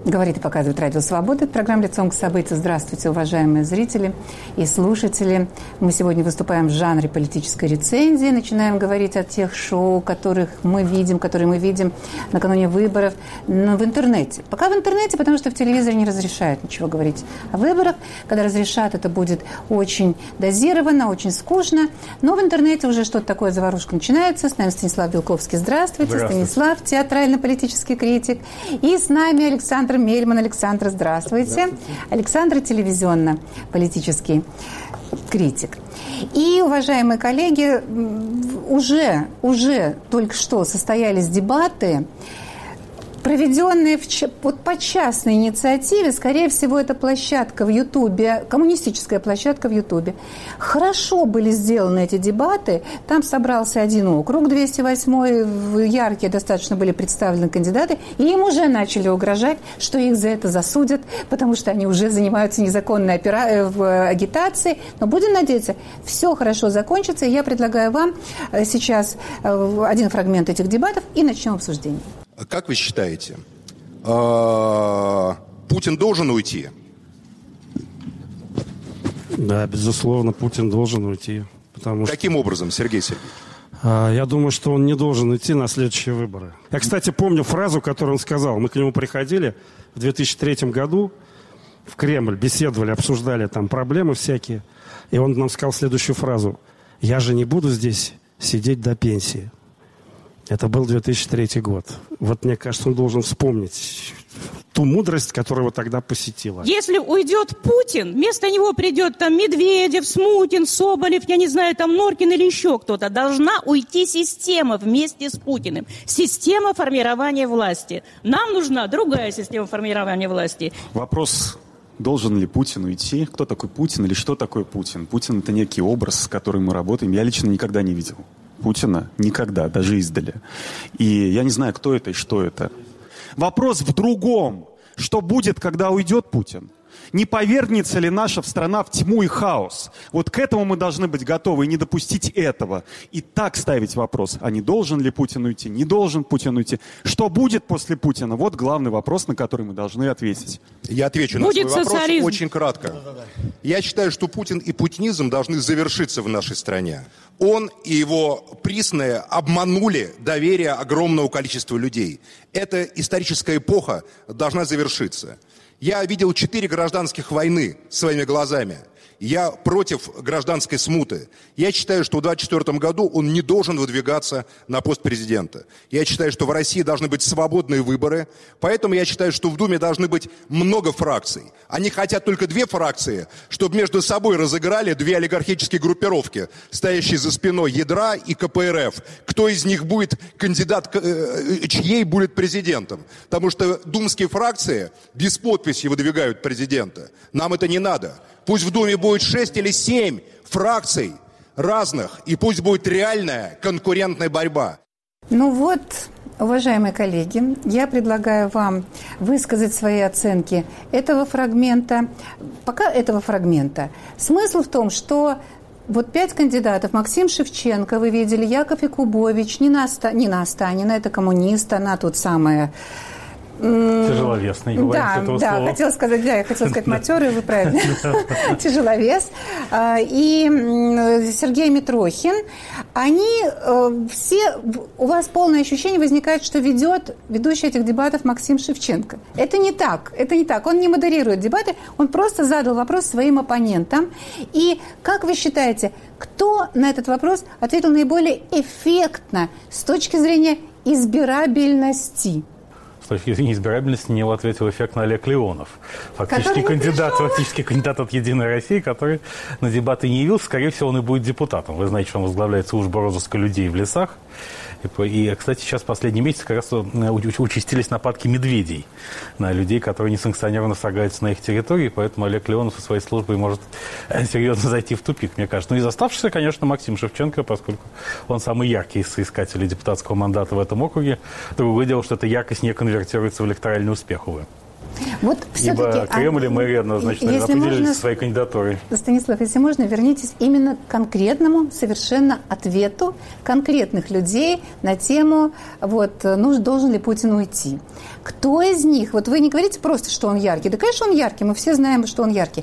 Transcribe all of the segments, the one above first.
Говорит и показывает Радио Свобода. Это программа «Лицом к событию». Здравствуйте, уважаемые зрители и слушатели. Мы сегодня выступаем в жанре политической рецензии. Начинаем говорить о тех шоу, которые мы видим накануне выборов в интернете. Пока в интернете, потому что в телевизоре не разрешают ничего говорить о выборах. Когда разрешат, это будет очень дозировано, очень скучно. Но в интернете уже что-то такое, заварушка начинается. С нами Станислав Белковский. Здравствуйте. Станислав, театрально-политический критик. И с нами Александр Мельман. Александр, здравствуйте. Александр, телевизионно-политический критик. И, уважаемые коллеги, уже только что состоялись дебаты, проведенные по частной инициативе. Скорее всего, это площадка в Ютубе, коммунистическая площадка в Ютубе. Хорошо были сделаны эти дебаты. Там собрался один округ, 208-й, яркие достаточно были представлены кандидаты, и им уже начали угрожать, что их за это засудят, потому что они уже занимаются незаконной агитацией. Но будем надеяться, все хорошо закончится. И я предлагаю вам сейчас один фрагмент этих дебатов и начнем обсуждение. Как вы считаете, Путин должен уйти? Да, безусловно, Путин должен уйти. Каким образом, Сергей Сергеевич? Я думаю, что он не должен идти на следующие выборы. Я, кстати, помню фразу, которую он сказал. Мы к нему приходили в 2003 году в Кремль, беседовали, обсуждали там проблемы всякие. И он нам сказал следующую фразу. «Я же не буду здесь сидеть до пенсии». Это был 2003 год. Вот, мне кажется, он должен вспомнить ту мудрость, которая его тогда посетила. Если уйдет Путин, вместо него придет там Медведев, Смутин, Соболев, я не знаю, там Норкин или еще кто-то. Должна уйти система вместе с Путиным. Система формирования власти. Нам нужна другая система формирования власти. Вопрос... Должен ли Путин уйти? Кто такой Путин или что такое Путин? Путин – это некий образ, с которым мы работаем. Я лично никогда не видел Путина. Никогда, даже издали. И я не знаю, кто это и что это. Вопрос в другом. Что будет, когда уйдет Путин? Не повергнется ли наша страна в тьму и хаос? Вот к этому мы должны быть готовы и не допустить этого. И так ставить вопрос, а не должен ли Путин уйти, не должен Путин уйти. Что будет после Путина? Вот главный вопрос, на который мы должны ответить. Я отвечу на свой вопрос очень кратко. Я считаю, что Путин и путинизм должны завершиться в нашей стране. Он и его приссные обманули доверие огромного количества людей. Эта историческая эпоха должна завершиться. Я видел 4 гражданских войны своими глазами. Я против гражданской смуты. Я считаю, что в 2024 году он не должен выдвигаться на пост президента. Я считаю, что в России должны быть свободные выборы. Поэтому я считаю, что в Думе должны быть много фракций. Они хотят только 2 фракции, чтобы между собой разыграли 2 олигархические группировки, стоящие за спиной ядра и КПРФ. Кто из них будет кандидат, чьей будет президентом? Потому что думские фракции без подписи выдвигают президента. Нам это не надо. Пусть в Думе будет 6 или 7 фракций разных, и пусть будет реальная конкурентная борьба. Ну вот, уважаемые коллеги, я предлагаю вам высказать свои оценки этого фрагмента. Пока этого фрагмента. Смысл в том, что вот 5 кандидатов. Максим Шевченко, вы видели, Яков Якубович, Нина Останина, это коммунист, она тут самая... Тяжеловесный, не говорите этого слова. Да, я хотела сказать матерый, вы правильно. Тяжеловес. И Сергей Митрохин. Они все, у вас полное ощущение возникает, что ведет ведущий этих дебатов Максим Шевченко. Это не так. Он не модерирует дебаты, он просто задал вопрос своим оппонентам. И как вы считаете, кто на этот вопрос ответил наиболее эффектно с точки зрения избирабельности? С точки зрения избирабельности на него ответил эффектно Олег Леонов. Фактически кандидат от «Единой России», который на дебаты не явился. Скорее всего, он и будет депутатом. Вы знаете, что он возглавляет службу розыска людей в лесах. И, кстати, сейчас в последние месяцы как раз участились нападки медведей на людей, которые несанкционированно вторгаются на их территории, поэтому Олег Леонов со своей службой может серьезно зайти в тупик, мне кажется. Ну и оставшийся, конечно, Максим Шевченко, поскольку он самый яркий из соискателей депутатского мандата в этом округе. Другое дело, что эта яркость не конвертируется в электоральный успех, увы. Вот ибо Кремль и мэрия однозначно определились своей кандидатурой. Станислав, если можно, вернитесь именно к конкретному совершенно ответу конкретных людей на тему, должен ли Путин уйти. Кто из них, вот вы не говорите просто, что он яркий, да, конечно, он яркий, мы все знаем, что он яркий.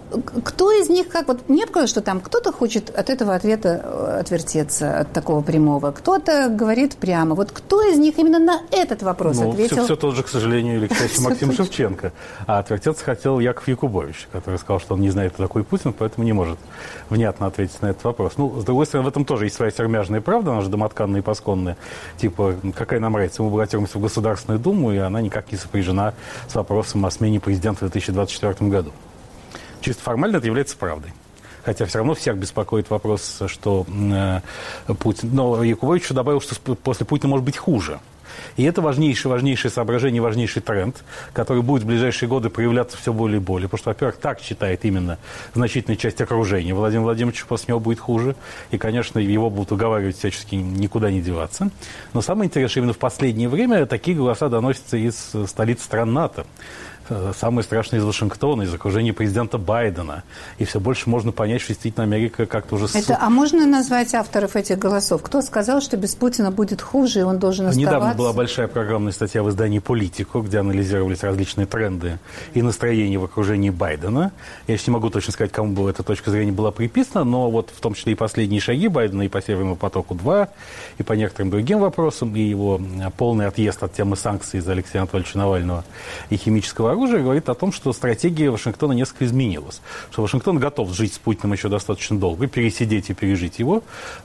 Кто из них, мне показалось, что там кто-то хочет от этого ответа отвертеться, от такого прямого, кто-то говорит прямо. Вот кто из них именно на этот вопрос ответил? Все тот же, к сожалению, или к счастью, Максим Шевченко. А отвертеться хотел Яков Якубович, который сказал, что он не знает, кто такой Путин, поэтому не может внятно ответить на этот вопрос. С другой стороны, в этом тоже есть своя сермяжная правда, она же домотканная и пасконная. Типа, какая нам разница, мы баллотируемся в Государственную Думу, и она никак не сопряжена с вопросом о смене президента в 2024 году. Чисто формально это является правдой. Хотя все равно всех беспокоит вопрос, что Путин... Но Якубович добавил, что после Путина может быть хуже. И это важнейшее соображение, важнейший тренд, который будет в ближайшие годы проявляться все более и более. Потому что, во-первых, так считает именно значительная часть окружения Владимира Владимировича, после него будет хуже. И, конечно, его будут уговаривать всячески никуда не деваться. Но самое интересное, именно в последнее время такие голоса доносятся из столиц стран НАТО. Самое страшное из Вашингтона, из окружения президента Байдена. И все больше можно понять, что действительно Америка как-то уже... А можно назвать авторов этих голосов? Кто сказал, что без Путина будет хуже, и он должен оставаться? Недавно была большая программная статья в издании «Политику», где анализировались различные тренды и настроения в окружении Байдена. Я сейчас не могу точно сказать, кому была эта точка зрения была приписана, но вот в том числе и последние шаги Байдена и по Северному потоку-2, и по некоторым другим вопросам, и его полный отъезд от темы санкций из-за Алексея Анатольевича Навального и химического оружия говорит о том, что стратегия Вашингтона несколько изменилась. Что Вашингтон готов жить с Путиным еще достаточно долго, пересидеть и пережить его,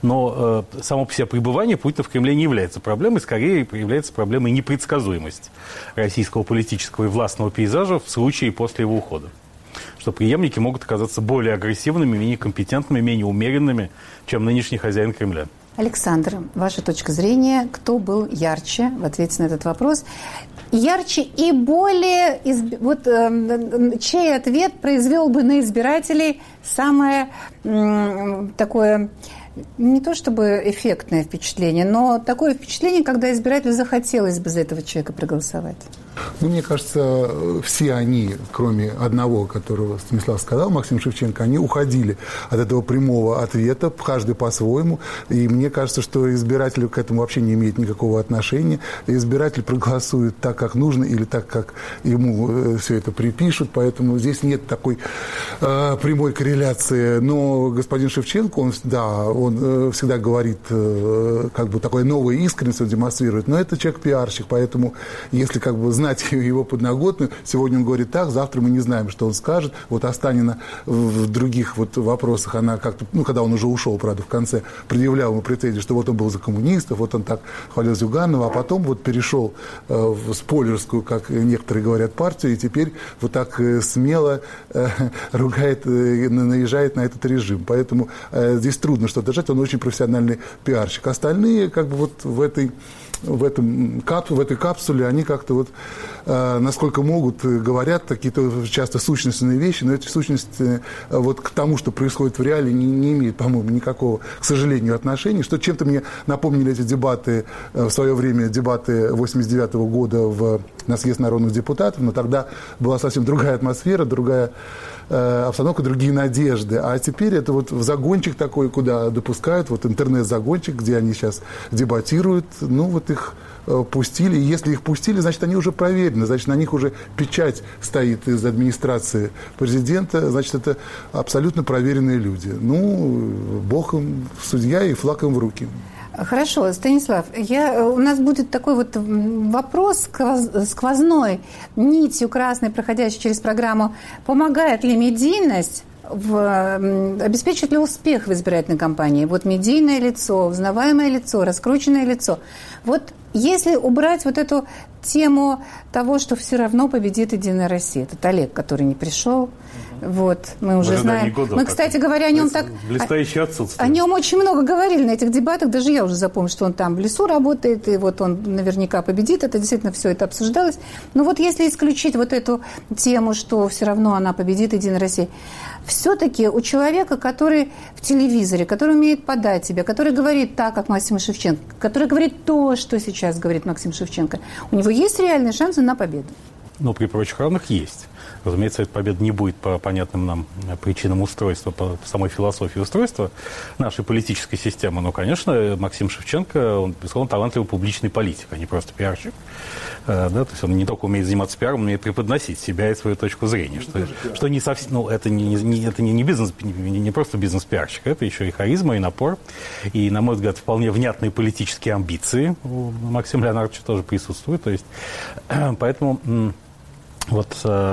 но само по себе пребывание Путина в Кремле не является проблемой, скорее является проблемой непредсказуемости российского политического и властного пейзажа в случае после его ухода. Что преемники могут оказаться более агрессивными, менее компетентными, менее умеренными, чем нынешний хозяин Кремля. Александр, ваша точка зрения, кто был ярче в ответе на этот вопрос? Ярче и более, чей ответ произвел бы на избирателей самое такое, не то чтобы эффектное впечатление, но такое впечатление, когда избирателю захотелось бы за этого человека проголосовать? Мне кажется, все они, кроме одного, которого Станислав сказал, Максим Шевченко, они уходили от этого прямого ответа, каждый по-своему. И мне кажется, что избиратель к этому вообще не имеет никакого отношения. Избиратель проголосует так, как нужно, или так, как ему все это припишут. Поэтому здесь нет такой прямой корреляции. Но господин Шевченко, он всегда говорит, такое новое искренность он демонстрирует. Но это человек-пиарщик, поэтому если знать его подноготную, сегодня он говорит так, завтра мы не знаем, что он скажет. Вот Останина в других вопросах, она как-то, когда он уже ушел, правда, в конце, предъявляла ему претензии, что вот он был за коммунистов, вот он так хвалил Зюганова, а потом перешел в спойлерскую, как некоторые говорят, партию, и теперь вот так смело ругает, наезжает на этот режим. Поэтому здесь трудно что-то держать, он очень профессиональный пиарщик. Остальные в этой капсуле, они как-то насколько могут, говорят какие-то часто сущностные вещи, но эти сущности к тому, что происходит в реале, не имеют, по-моему, никакого, к сожалению, отношения. Что чем-то мне напомнили эти дебаты, в свое время дебаты 1989 года на съезд народных депутатов, но тогда была совсем другая атмосфера, другая обстановка, другие надежды. А теперь это в загончик такой, куда допускают, интернет-загончик, где они сейчас дебатируют, их пустили. И если их пустили, значит, они уже проверены, значит, на них уже печать стоит из администрации президента, значит, это абсолютно проверенные люди. Бог им судья и флаг им в руки. Хорошо, Станислав, у нас будет такой вопрос сквозной нитью красной, проходящей через программу. Помогает ли медийность обеспечит ли успех в избирательной кампании? Медийное лицо, узнаваемое лицо, раскрученное лицо. Если убрать эту тему того, что все равно победит «Единая Россия», этот Олег, который не пришел, мы уже знаем. Мы, кстати говоря, о нем блестящее отсутствие. О нем очень много говорили на этих дебатах, даже я уже запомнила, что он там в лесу работает, и он наверняка победит, это действительно все это обсуждалось. Но если исключить эту тему, что все равно она победит «Единая Россия», все-таки у человека, который в телевизоре, который умеет подать себя, который говорит так, как Максим Шевченко, который говорит то, что сейчас говорит Максим Шевченко, у него есть реальные шансы на победу? но при прочих равных есть. Разумеется, эта победа не будет по понятным нам причинам устройства, по самой философии устройства нашей политической системы. Но, конечно, Максим Шевченко, он, безусловно, талантливый публичный политик, а не просто пиарщик. Да, то есть он не только умеет заниматься пиаром, но умеет преподносить себя и свою точку зрения. Что не совсем, ну, это не бизнес, не просто бизнес-пиарщик, это еще и харизма, и напор, и, на мой взгляд, вполне внятные политические амбиции у Максима Леонардовича тоже присутствуют. То есть, поэтому... Вот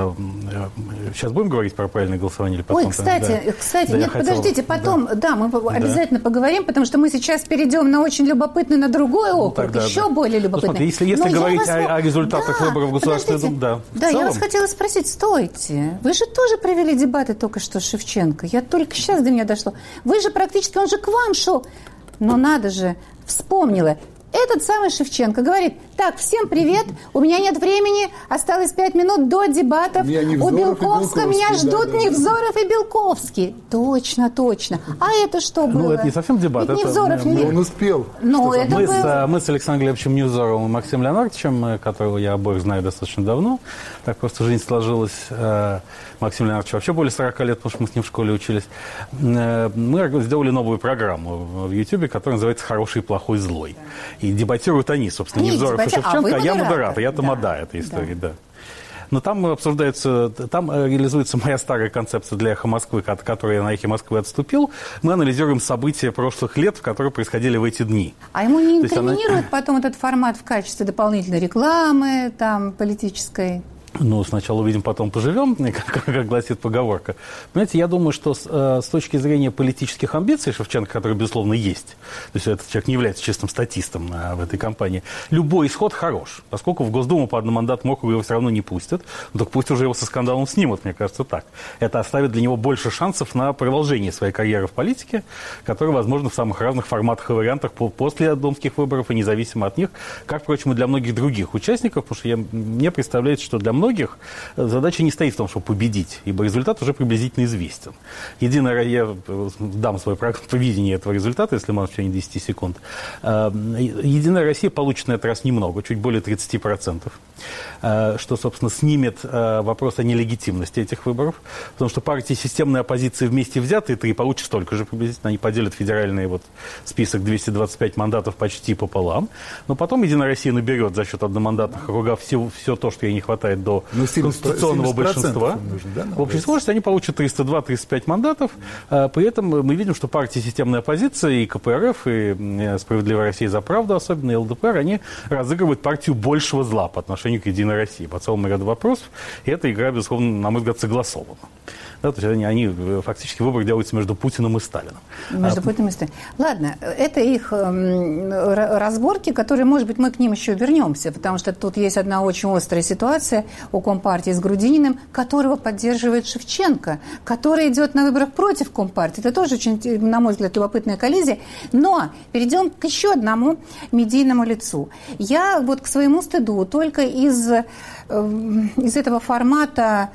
сейчас будем говорить про правильное голосование или потом? Ой, кстати, да, нет, подождите, потом, да, мы обязательно поговорим, потому что мы сейчас перейдем на очень любопытный, на другой округ, еще более любопытный. Ну, смотри, если говорить о результатах выборов в Государственную Думу, да, я вас хотела спросить, стойте, вы же тоже провели дебаты только что с Шевченко, я только сейчас до меня дошло. Вы же практически, он же к вам шел, но надо же, вспомнила. Этот самый Шевченко говорит: так, всем привет, у меня нет времени, осталось 5 минут до дебатов. У Белковского меня ждут Невзоров и Белковский. Точно, точно. А это что было? Ну, это не совсем дебат. Это Невзоров не... Он успел. Мы с Александром Глебовичем Невзоровым и Максимом Леонардовичем, которого я обоих знаю достаточно давно, так просто жизнь сложилась. Максим Леонардович вообще более 40 лет, потому что мы с ним в школе учились. Мы сделали новую программу в YouTube, которая называется «Хороший, плохой, злой». И дебатируют они, собственно, Невзоров и Шевченко, а я модератор, я тамада этой истории, да. Но там обсуждается, там реализуется моя старая концепция для «Эхо Москвы», от которой я на «Эхе Москвы» отступил. Мы анализируем события прошлых лет, которые происходили в эти дни. А ему не инкриминирует потом этот формат в качестве дополнительной рекламы, там, политической? Ну, сначала увидим, потом поживем, как гласит поговорка. Понимаете, я думаю, что с точки зрения политических амбиций Шевченко, которые, безусловно, есть, то есть этот человек не является чистым статистом в этой кампании, любой исход хорош, поскольку в Госдуму по одномандатному округу его все равно не пустят, ну, так пусть уже его со скандалом снимут, мне кажется, так. Это оставит для него больше шансов на продолжение своей карьеры в политике, которая, возможно, в самых разных форматах и вариантах после думских выборов и независимо от них, как, впрочем, и для многих других участников, потому что мне представляется, что для многих задача не стоит в том, чтобы победить, ибо результат уже приблизительно известен. Я дам свое видение этого результата, если можно в течение 10 секунд. Единая Россия получит на этот раз немного, чуть более 30%, что, собственно, снимет вопрос о нелегитимности этих выборов, потому что партии системной оппозиции вместе взятые 3 получат столько же приблизительно, они поделят федеральный список 225 мандатов почти пополам, но потом Единая Россия наберет за счет одномандатных округов все то, что ей не хватает до конституционного большинства. Нужно, да, в общей сложности они получат 302-35 мандатов. При этом мы видим, что партии системной оппозиции, и КПРФ, и «Справедливая Россия за правду», особенно и ЛДПР, они разыгрывают партию большего зла по отношению к Единой России по целому ряду вопросов. И эта игра, безусловно, на мой взгляд, согласована. Да, то есть они фактически выбор делаются между Путиным и Сталиным. Между Путиным и Сталиным. Ладно, это их разборки, которые, может быть, мы к ним еще вернемся, потому что тут есть одна очень острая ситуация у Компартии с Грудининым, которого поддерживает Шевченко, который идет на выборах против Компартии. Это тоже очень, на мой взгляд, любопытная коллизия. Но перейдем к еще одному медийному лицу. Я вот к своему стыду только из этого формата,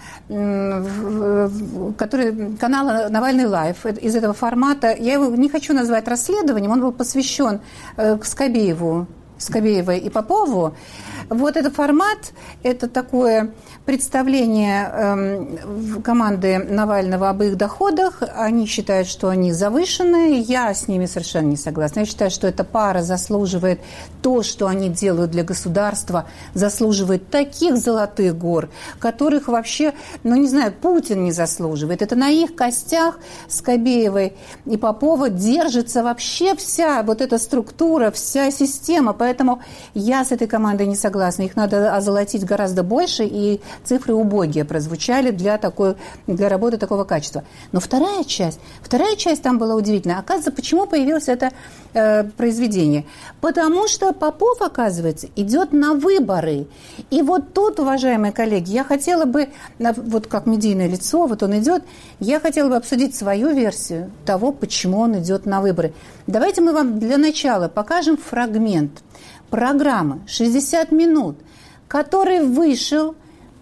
который канала «Навальный лайв», из этого формата, я его не хочу назвать расследованием, он был посвящен Скобеевой и Попову. Вот этот формат, это такое представление команды Навального об их доходах. Они считают, что они завышенные. Я с ними совершенно не согласна. Я считаю, что эта пара заслуживает то, что они делают для государства, заслуживает таких золотых гор, которых вообще, не знаю, Путин не заслуживает. Это на их костях Скобеевой и Попова держится вообще вся вот эта структура, вся система. Поэтому я с этой командой не согласна. Их надо озолотить гораздо больше, и цифры убогие прозвучали для работы такого качества. Но вторая часть там была удивительная. Оказывается, почему появилось это произведение? Потому что Попов, оказывается, идет на выборы. И вот тут, уважаемые коллеги, я хотела бы, вот как медийное лицо, вот он идет, я хотела бы обсудить свою версию того, почему он идет на выборы. Давайте мы вам для начала покажем фрагмент программы «60 минут», который вышел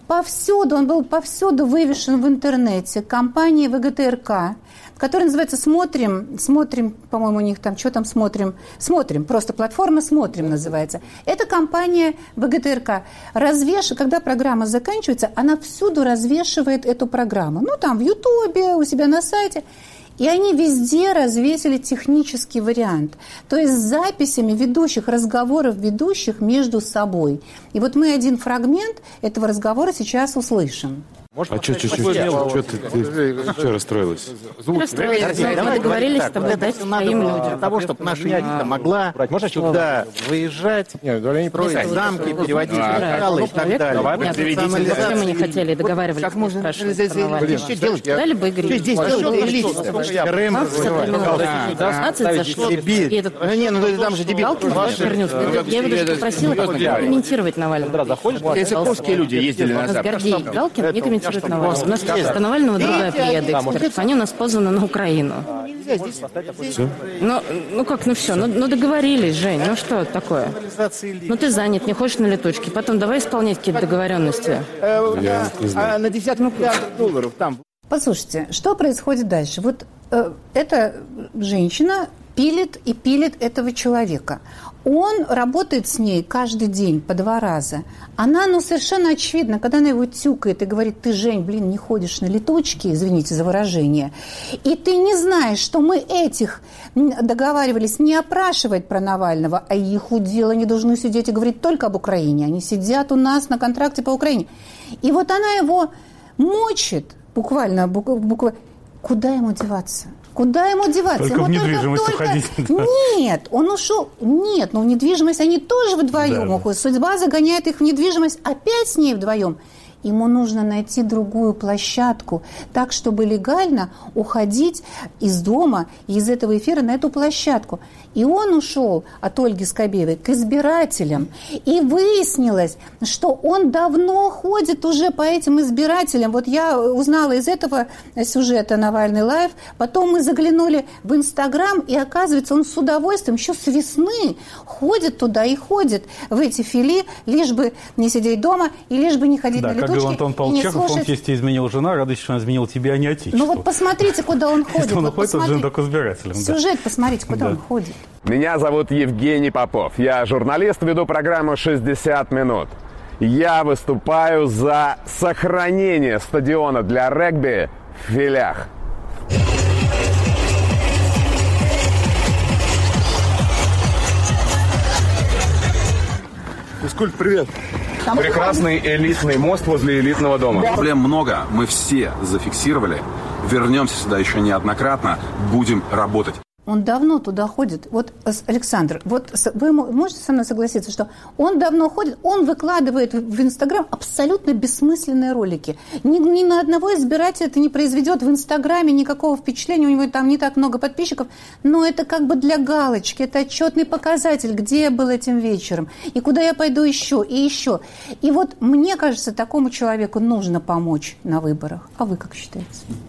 повсюду, он был повсюду вывешен в интернете компанией ВГТРК, которая называется «Смотрим», по-моему, у них там, что там «Смотрим», просто платформа «Смотрим» называется. Это компания ВГТРК. Когда программа заканчивается, она всюду развешивает эту программу. Ну, там в Ютубе, у себя на сайте. И они везде развесили технический вариант. То есть с записями разговоров ведущих между собой. И вот мы один фрагмент этого разговора сейчас услышим. А что ты расстроилась? Расстроилась. Мы договорились с тобой дать своим людям. Для того, чтобы наша элита могла сюда выезжать, строить замки, переводить материалы и так далее. Зачем мы не хотели договаривались? Как можно спрашивать? Дали бы Игорь. Здесь КРМ зашло. Там же дебил. Я его даже попросила комментировать Навального. Языковские люди ездили на Запад. Гордей Галкин не комментирует Навального. У нас до Навального другая плеяда экспертов. Они у нас позваны на Украину. Ну договорились, Жень, ну что такое? Ну ты занят, не хочешь на летучке. Потом давай исполнять какие-то договоренности. На десятки миллиардов долларов там. Послушайте, что происходит дальше? Вот эта женщина пилит этого человека. Он работает с ней каждый день по 2 раза. Она, совершенно очевидно, когда она его тюкает и говорит: ты, Жень, не ходишь на летучки, извините за выражение, и ты не знаешь, что мы этих договаривались не опрашивать про Навального, а их удел, они должны сидеть и говорить только об Украине. Они сидят у нас на контракте по Украине. И вот она его мочит, буквально. Куда ему деваться? Куда ему деваться? Только ему в недвижимость уходить. Нет, он ушел. Нет, в недвижимость они тоже вдвоем уходят. Судьба загоняет их в недвижимость опять с ней вдвоем. Ему нужно найти другую площадку, так, чтобы легально уходить из дома, из этого эфира на эту площадку. И он ушел от Ольги Скобеевой к избирателям. И выяснилось, что он давно ходит уже по этим избирателям. Вот я узнала из этого сюжета «Навальный лайв». Потом мы заглянули в Инстаграм, и оказывается, он с удовольствием еще с весны ходит туда и ходит в эти фили, лишь бы не сидеть дома и лишь бы не ходить на летучки. Как говорил Антон Павлович Чехов, он тебе изменил жена, радуйся, что он изменил тебя, а не отечество. Ну вот посмотрите, куда он ходит. Если он ходит, он только избирателем. Сюжет, посмотрите, куда он ходит. Меня зовут Евгений Попов. Я журналист, веду программу «60 минут». Я выступаю за сохранение стадиона для регби в Филях. Физкульт, привет. Прекрасный элитный мост возле элитного дома. Проблем много, мы все зафиксировали. Вернемся сюда еще неоднократно, будем работать. Он давно туда ходит. Вот, Александр, вот вы можете со мной согласиться, что он давно ходит, он выкладывает в Инстаграм абсолютно бессмысленные ролики. Ни на одного избирателя это не произведет в Инстаграме никакого впечатления, у него там не так много подписчиков, но это как бы для галочки, это отчетный показатель, где я был этим вечером, и куда я пойду еще, и еще. И вот мне кажется, такому человеку нужно помочь на выборах. А вы как считаете?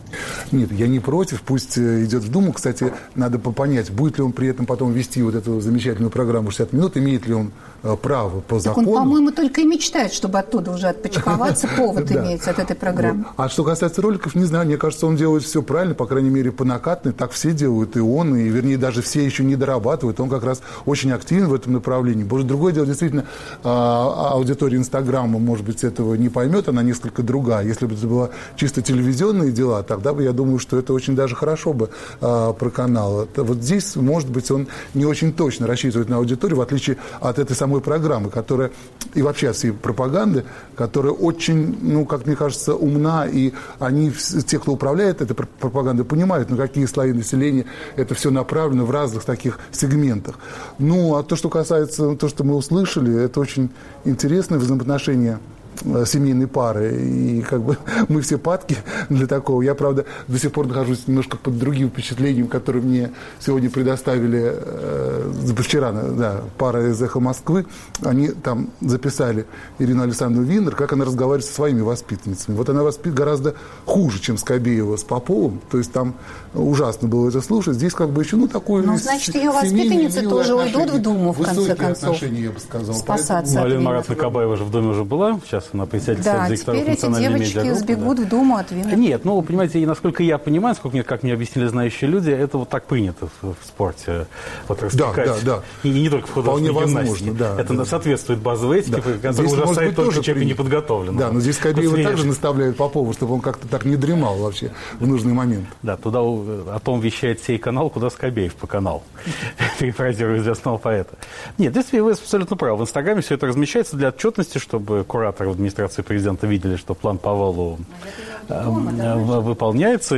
Нет, я не против, пусть идет в Думу. Кстати, надо понять, будет ли он при этом потом вести вот эту замечательную программу 60 минут, имеет ли он право по закону. Так он, по-моему, только и мечтает, чтобы оттуда уже отпочковаться, повод имеется от этой программы. А что касается роликов, не знаю, мне кажется, он делает все правильно, по крайней мере, по накатной, так все делают, и он, и, вернее, даже все еще не дорабатывают, он как раз очень активен в этом направлении. Может, другое дело, действительно, аудитория Инстаграма, может быть, этого не поймет, она несколько другая. Если бы это было чисто телевизионные дела, тогда бы, я думаю, что это очень даже хорошо бы проканало. Вот здесь, может быть, он не очень точно рассчитывает на аудиторию, в отличие от этой самой программы, которая, и вообще от всей пропаганды, которая очень, ну, как мне кажется, умна, и они, те, кто управляет этой пропагандой, понимают, на какие слои населения это все направлено в разных таких сегментах. Ну, а то, что касается, то, что мы услышали, это очень интересное взаимоотношение семейной пары, и как бы мы все падки для такого. Я, правда, до сих пор нахожусь немножко под другим впечатлением, которое мне сегодня предоставили вчера, да, пара из «Эхо Москвы». Они там записали Ирину Александровну Винер, как она разговаривает со своими воспитанницами. Вот она воспитывает гораздо хуже, чем Скобеева с Поповым, то есть там ужасно было это слушать. Здесь как бы еще, ну, такое... Ну, значит, ее воспитанницы тоже уйдут в Думу, в конце концов. Отношения, я бы сказал. Спасаться. Алина Маратовна Кабаева же в Доме уже была, сейчас сейчас она председатель Совета директоров национальной медиагруппы. Да, теперь эти девочки сбегут в Думу от Винника. Нет, ну, понимаете, и насколько я понимаю, как мне объяснили знающие люди, это вот так принято в спорте. Вот распекать. Да. И не только в художественной гимнастике. Да, это соответствует базовой этике, которая ужасает только человека неподготовленного. Да, но здесь Скобеева также наставляет Попова, чтобы он как-то так не дремал вообще в нужный момент. Да, туда о том вещает сей канал, куда Скобеев по каналу. Перефразирую известного поэта. Нет, здесь вы абсолютно правы. В Инстаграме все это размещается для отчетности, чтобы кураторы в администрации президента видели, что план Павелу выполняется.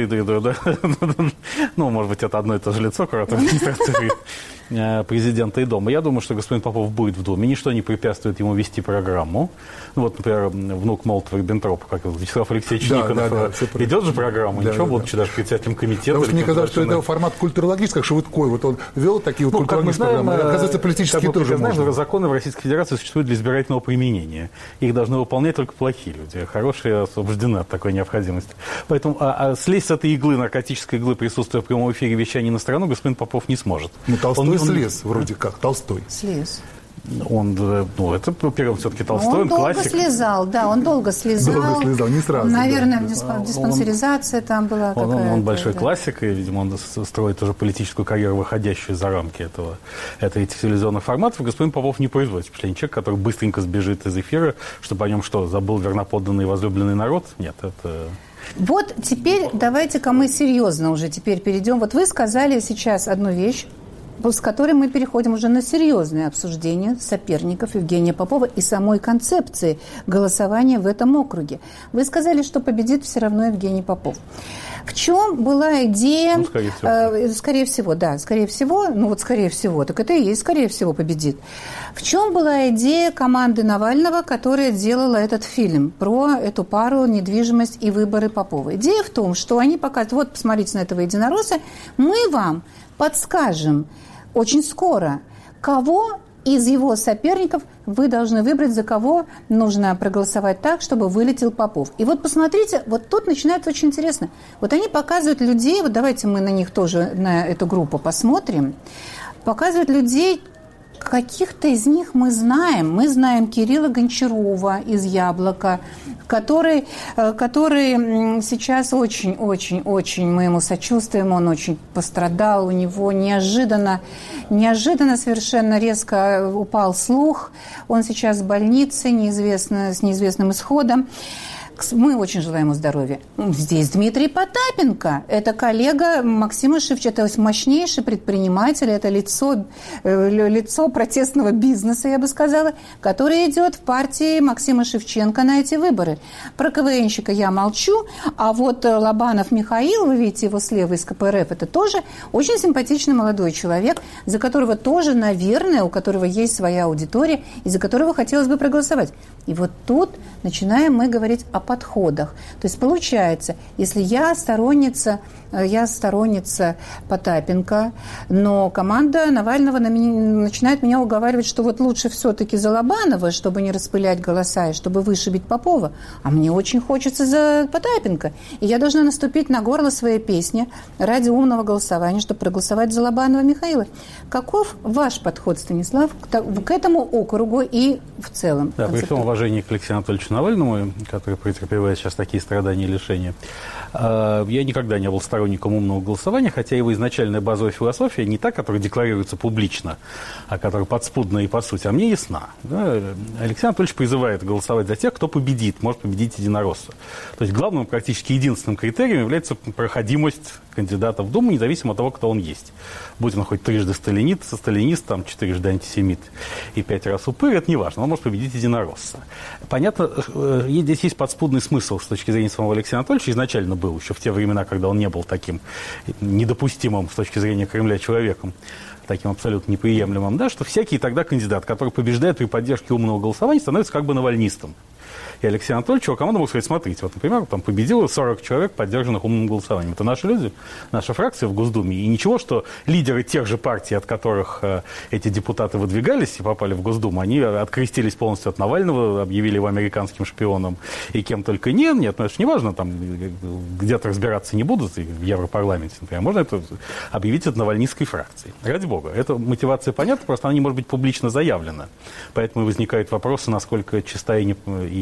Ну, может быть, это одно и то же лицо, куратор администрации президента и Дома. Я думаю, что господин Попов будет в Думе. Ничто не препятствует ему вести программу. Ну, вот, например, внук Молотова-Риббентропа, как Вячеслав Алексеевич Никонов, идет же программу, ничего, будучи даже председателем комитета. Потому что мне казалось, что это формат культурологический, как Шевыдкой. Вот он вел такие вот культурологические программы. Оказывается, политические тоже можно. Законы в Российской Федерации существуют для избирательного применения. Их должны выполнять только плохие люди. Хорошие освобождены от такой необходимости. Поэтому слезть с этой иглы, наркотической иглы, присутствуя в прямом эфире вещания на страну, господин Попов не сможет. Ну, Толстой слез, вроде как, Толстой. Слез. Это первым все-таки Толстой, он долго классик. Слезал, да, он долго слезал. Не сразу. Наверное, диспансеризация там была какая-то. Он большой классик, и, видимо, он строит уже политическую карьеру, выходящую за рамки этих телевизионных форматов. Господин Попов не производит впечатление человека, который быстренько сбежит из эфира, чтобы о нем забыл верноподданный и возлюбленный народ. Нет, это... Вот теперь давайте-ка мы серьезно уже теперь перейдем. Вот вы сказали сейчас одну вещь, с которой мы переходим уже на серьезное обсуждение соперников Евгения Попова и самой концепции голосования в этом округе. Вы сказали, что победит все равно Евгений Попов. В чем была идея? Ну, скорее всего, так это и есть, скорее всего, победит. В чем была идея команды Навального, которая делала этот фильм про эту пару, недвижимость и выборы Попова? Идея в том, что они показывают, вот, посмотрите на этого единоросса, мы вам подскажем очень скоро, кого из его соперников вы должны выбрать, за кого нужно проголосовать так, чтобы вылетел Попов. И вот посмотрите, вот тут начинается очень интересно. Вот они показывают людей, вот давайте мы на них тоже, на эту группу посмотрим, показывают людей, каких-то из них мы знаем. Мы знаем Кирилла Гончарова из «Яблока», который сейчас очень-очень-очень мы ему сочувствуем, он очень пострадал, у него неожиданно совершенно резко упал слух, он сейчас в больнице, с неизвестным исходом. Мы очень желаем ему здоровья. Здесь Дмитрий Потапенко. Это коллега Максима Шевченко. Это мощнейший предприниматель. Это лицо протестного бизнеса, я бы сказала, который идет в партии Максима Шевченко на эти выборы. Про КВНщика я молчу. А вот Лобанов Михаил, вы видите его слева из КПРФ, это тоже очень симпатичный молодой человек, за которого тоже, наверное, у которого есть своя аудитория, и за которого хотелось бы проголосовать. И вот тут начинаем мы говорить о подходах. То есть получается, если я сторонница Потапенко, но команда Навального начинает меня уговаривать, что вот лучше все-таки за Лобанова, чтобы не распылять голоса и чтобы вышибить Попова. А мне очень хочется за Потапенко. И я должна наступить на горло своей песни ради умного голосования, чтобы проголосовать за Лобанова Михаила. Каков ваш подход, Станислав, к этому округу и в целом? Да, при всем уважении к Алексею Анатольевичу Навальному, который претерпевает сейчас такие страдания и лишения, я никогда не был сторонником умного голосования, хотя его изначальная базовая философия не та, которая декларируется публично, а которая подспудная и по сути, а мне ясна. Да? Алексей Анатольевич призывает голосовать за тех, кто победит, может победить единоросса. То есть главным, практически единственным критерием является проходимость кандидата в Думу, независимо от того, кто он есть. Будь он хоть трижды сталинист, там, 4 антисемит и 5 раз упырь, это не важно, он может победить единоросса. Понятно, здесь есть подспудный смысл с точки зрения самого Алексея Анатольевича, изначально был, еще в те времена, когда он не был таким недопустимым с точки зрения Кремля человеком, таким абсолютно неприемлемым, да, что всякий тогда кандидат, который побеждает при поддержке умного голосования, становится как бы навальнистом. И Алексей Анатольевич, его команда, мог сказать, смотрите, вот, например, там победило 40 человек, поддержанных умным голосованием. Это наши люди, наша фракция в Госдуме. И ничего, что лидеры тех же партий, от которых эти депутаты выдвигались и попали в Госдуму, они открестились полностью от Навального, объявили его американским шпионом и кем только нет, ну это же не важно, там где-то разбираться не будут, и в Европарламенте, например, можно это объявить от навальнистской фракции. Ради бога. Эта мотивация понятна, просто она не может быть публично заявлена. Поэтому возникают вопросы, насколько чиста и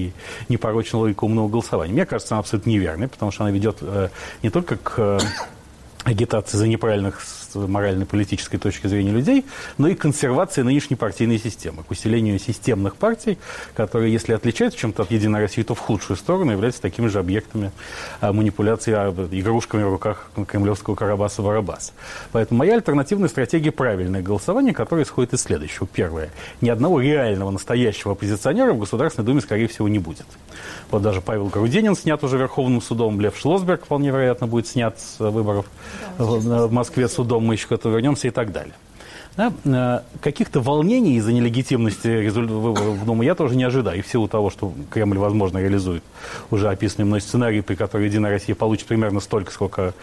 и непорочная логика умного голосования. Мне кажется, она абсолютно неверной, потому что она ведет не только к агитации за неправильных с морально-политической точки зрения людей, но и консервации нынешней партийной системы, к усилению системных партий, которые, если отличаются чем-то от «Единой России», то в худшую сторону являются такими же объектами манипуляции, игрушками в руках кремлевского Карабаса-Барабаса. Поэтому моя альтернативная стратегия — правильное голосование, которое исходит из следующего. Первое. Ни одного реального, настоящего оппозиционера в Государственной Думе, скорее всего, не будет. Вот даже Павел Грудинин снят уже Верховным судом, Лев Шлосберг, вполне вероятно, будет снят с выборов в Москве судом, мы еще к этому вернемся, и так далее. Да? Каких-то волнений из-за нелегитимности выборов в Думу я тоже не ожидаю. И в силу того, что Кремль, возможно, реализует уже описанный мной сценарий, при котором «Единая Россия» получит примерно столько, сколько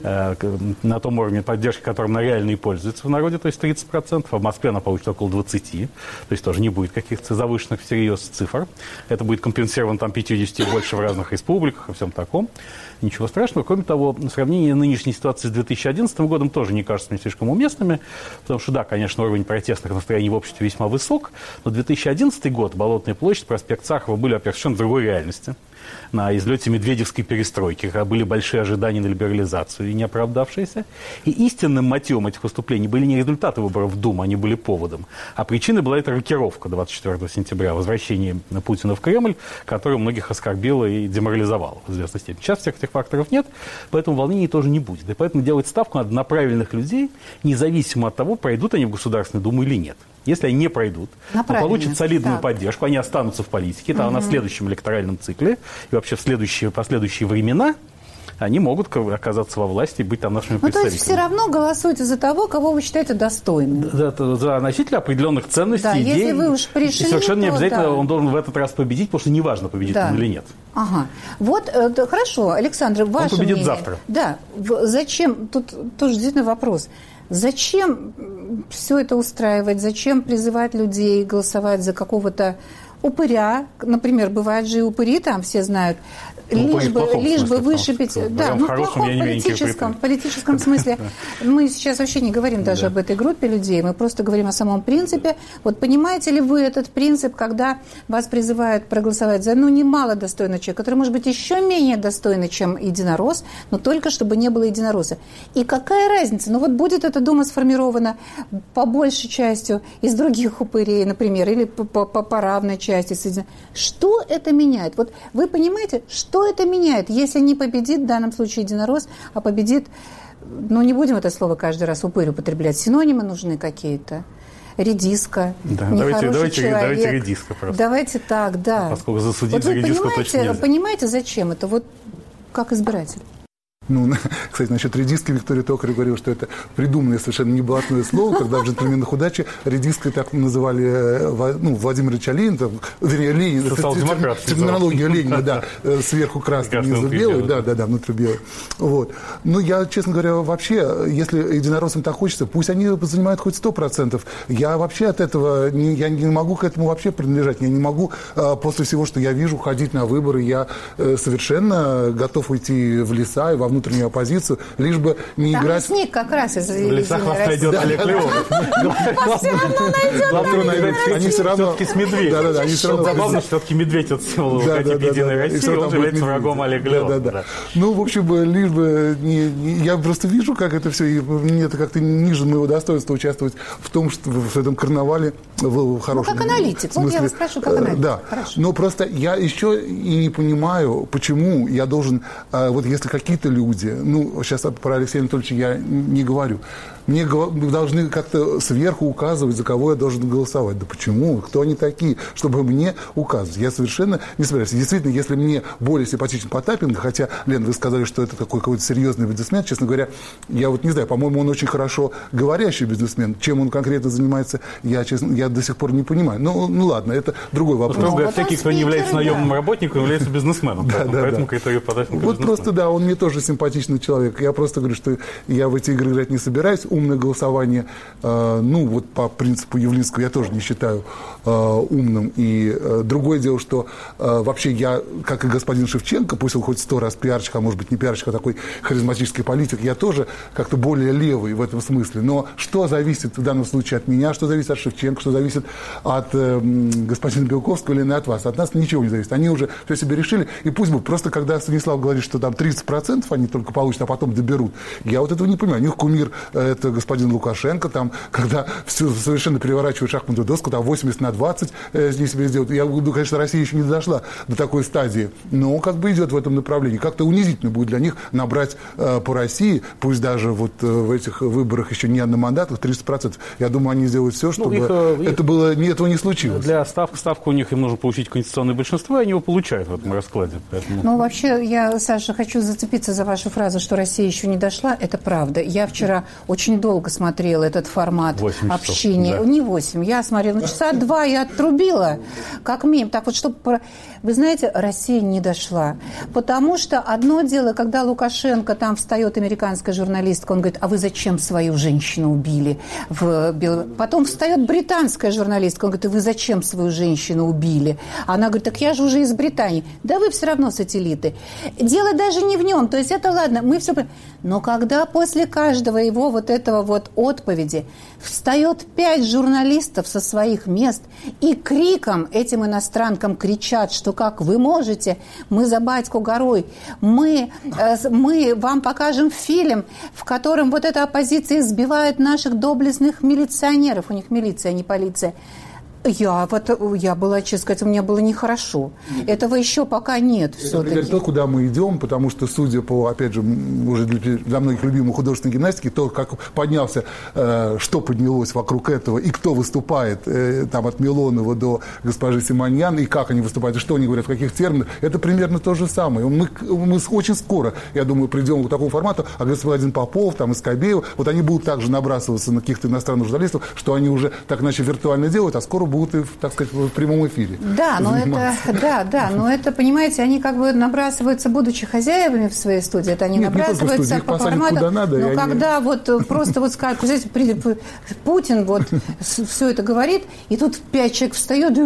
на том уровне поддержки, которым она реально и пользуется в народе, то есть 30%, а в Москве она получит около 20%, то есть тоже не будет каких-то завышенных всерьез цифр. Это будет компенсировано там 50 и больше в разных республиках и всем таком. Ничего страшного. Кроме того, сравнение нынешней ситуации с 2011 годом тоже не кажется мне слишком уместными, потому что, да, конечно, уровень протестных настроений в обществе весьма высок, но 2011 год, Болотная площадь, проспект Сахарова были, во-первых, совершенно другой реальности. На излете медведевской перестройки, когда были большие ожидания на либерализацию и не оправдавшиеся. И истинным мотивом этих выступлений были не результаты выборов в Думу, они были поводом. А причиной была эта рокировка 24 сентября, возвращение Путина в Кремль, которое многих оскорбило и деморализовало в известной степени. Сейчас всех этих факторов нет, поэтому волнений тоже не будет. И поэтому делать ставку надо на правильных людей, независимо от того, пройдут они в Государственную Думу или нет. Если они не пройдут, то получат солидную поддержку, они останутся в политике, то на следующем электоральном цикле и вообще в последующие времена они могут оказаться во власти и быть там нашими представителями. То есть все равно голосуйте за того, кого вы считаете достойным. За носителя определенных ценностей, да, идей. Если вы уж пришли, и совершенно не обязательно да. Он должен в этот раз победить, потому что неважно, победит он или нет. Ага. Вот, хорошо, Александр, ваше мнение. Он победит завтра. Да. Зачем? Тут тоже действительно вопрос. Зачем все это устраивать? Зачем призывать людей голосовать за какого-то упыря? Например, бывают же и упыри, там все знают. Лишь бы вышибить... Да, в плохом политическом смысле. Мы сейчас вообще не говорим даже об этой группе людей, мы просто говорим о самом принципе. Вот понимаете ли вы этот принцип, когда вас призывают проголосовать за, немало достойный человек, который может быть еще менее достойный, чем единорос, но только чтобы не было единоросса. И какая разница? Вот будет эта дума сформирована по большей частью из других упырей, например, или по равной части. Что это меняет? Вот вы понимаете, что это меняет, если не победит в данном случае единорос, а победит, не будем это слово каждый раз упырь употреблять, синонимы нужны какие-то. Редиска, нехороший человек. Давайте редиска просто. Давайте так, да. Поскольку засудить за редиску точно нельзя. Понимаете, зачем это? Вот как избиратель. Кстати, насчет редиски Виктория Токарев говорила, что это придуманное совершенно не блатное слово, когда в «Джентльменах удачи» редиской так называли Владимир Ильич Ленин, вернее, Ленин, терминология Ленина, да, сверху красный, внизу белый, да, внутри белый. Вот. Я, честно говоря, вообще, если единороссам так хочется, пусть они занимают хоть 100%. Я вообще от этого, я не могу к этому вообще принадлежать, я не могу после всего, что я вижу, ходить на выборы, я совершенно готов уйти в леса и во внутреннюю оппозицию, лишь бы не там играть... Там лесник как раз из «Единой России». В лесах вас найдет Олег Леонов. Все равно найдет. Они все равно... Все-таки с медведем. Да, они все равно... Забавно, что все-таки медведь от символа «Единой России», он же является врагом Олега Леонова. В общем, лишь бы... Я просто вижу, как это все, и мне это как-то ниже моего достоинства участвовать в том, что в этом карнавале в хорошем... как аналитик. Вот я вас спрашиваю, как аналитик. Да. Но просто я еще и не понимаю, почему я должен... Вот если какие-то люди, сейчас про Алексея Анатольевича я не говорю, мне должны как-то сверху указывать, за кого я должен голосовать. Да почему? Кто они такие, чтобы мне указывать? Я совершенно не собираюсь. Действительно, если мне более симпатичен Потапенко, хотя, Лен, вы сказали, что это такой какой-то серьезный бизнесмен, честно говоря, я вот не знаю, по-моему, он очень хорошо говорящий бизнесмен. Чем он конкретно занимается, я до сих пор не понимаю. Ладно, это другой вопрос. Всякий, кто не является наемным работником, является бизнесменом. Поэтому критерий Потапенко вот просто, он мне тоже симпатичный человек. Я просто говорю, что я в эти игры играть не собираюсь. умное голосование, по принципу Явлинского я тоже не считаю умным. И другое дело, что вообще я, как и господин Шевченко, пусть он хоть 100 раз пиарщик, а может быть не пиарщик, а такой харизматический политик, я тоже как-то более левый в этом смысле. Но что зависит в данном случае от меня, что зависит от Шевченко, что зависит от господина Белковского или от вас? От нас ничего не зависит. Они уже все себе решили. И пусть бы просто, когда Станислав говорит, что там 30% они только получат, а потом доберут, я вот этого не понимаю. У них кумир это господин Лукашенко, там, когда все совершенно переворачивают шахматную доску, там 80/20 они себе сделают. Я думаю, конечно, Россия еще не дошла до такой стадии, но как бы идет в этом направлении. Как-то унизительно будет для них набрать по России, пусть даже вот в этих выборах еще не одномандатных, 30%. Я думаю, они сделают все, чтобы этого не случилось. Для ставку у них им нужно получить конституционное большинство, и они его получают в этом раскладе. Поэтому... Ну, вообще, я, Саша, хочу зацепиться за вашу фразу, что Россия еще не дошла. Это правда. Я вчера очень долго смотрела этот формат общения. Да. Не 8. Я смотрела часа 2, я отрубила, как мем. Так вот, чтобы... Вы знаете, Россия не дошла. Потому что одно дело, когда Лукашенко, там встает американская журналистка, он говорит, а вы зачем свою женщину убили? Потом встает британская журналистка, он говорит, а вы зачем свою женщину убили? Она говорит, так я же уже из Британии. Да вы все равно сателлиты. Дело даже не в нем. То есть это ладно, мы все... Но когда после каждого его вот этого вот отповеди встает 5 журналистов со своих мест и криком этим иностранкам кричат, что как вы можете, мы за батьку горой, мы вам покажем фильм, в котором вот эта оппозиция избивает наших доблестных милиционеров, у них милиция, а не полиция. Я была, честно сказать, у меня было нехорошо. Этого еще пока нет. Это, например, то, куда мы идем, потому что, судя по, опять же, уже для многих любимой художественной гимнастики, то, как поднялся, что поднялось вокруг этого, и кто выступает, там, от Милонова до госпожи Симоньян, и как они выступают, и что они говорят, в каких терминах, это примерно то же самое. Мы очень скоро, я думаю, придем к такому формату, а господин Попов, там, и Скобеева, вот они будут также набрасываться на каких-то иностранных журналистов, что они уже так иначе виртуально делают, а скоро будут, так сказать, в прямом эфире. Да, но это, понимаете, они как бы набрасываются, будучи хозяевами в своей студии, это они набрасываются по формату, но когда вот просто вот скажут, знаете, Путин вот все это говорит, и тут 5 человек встает,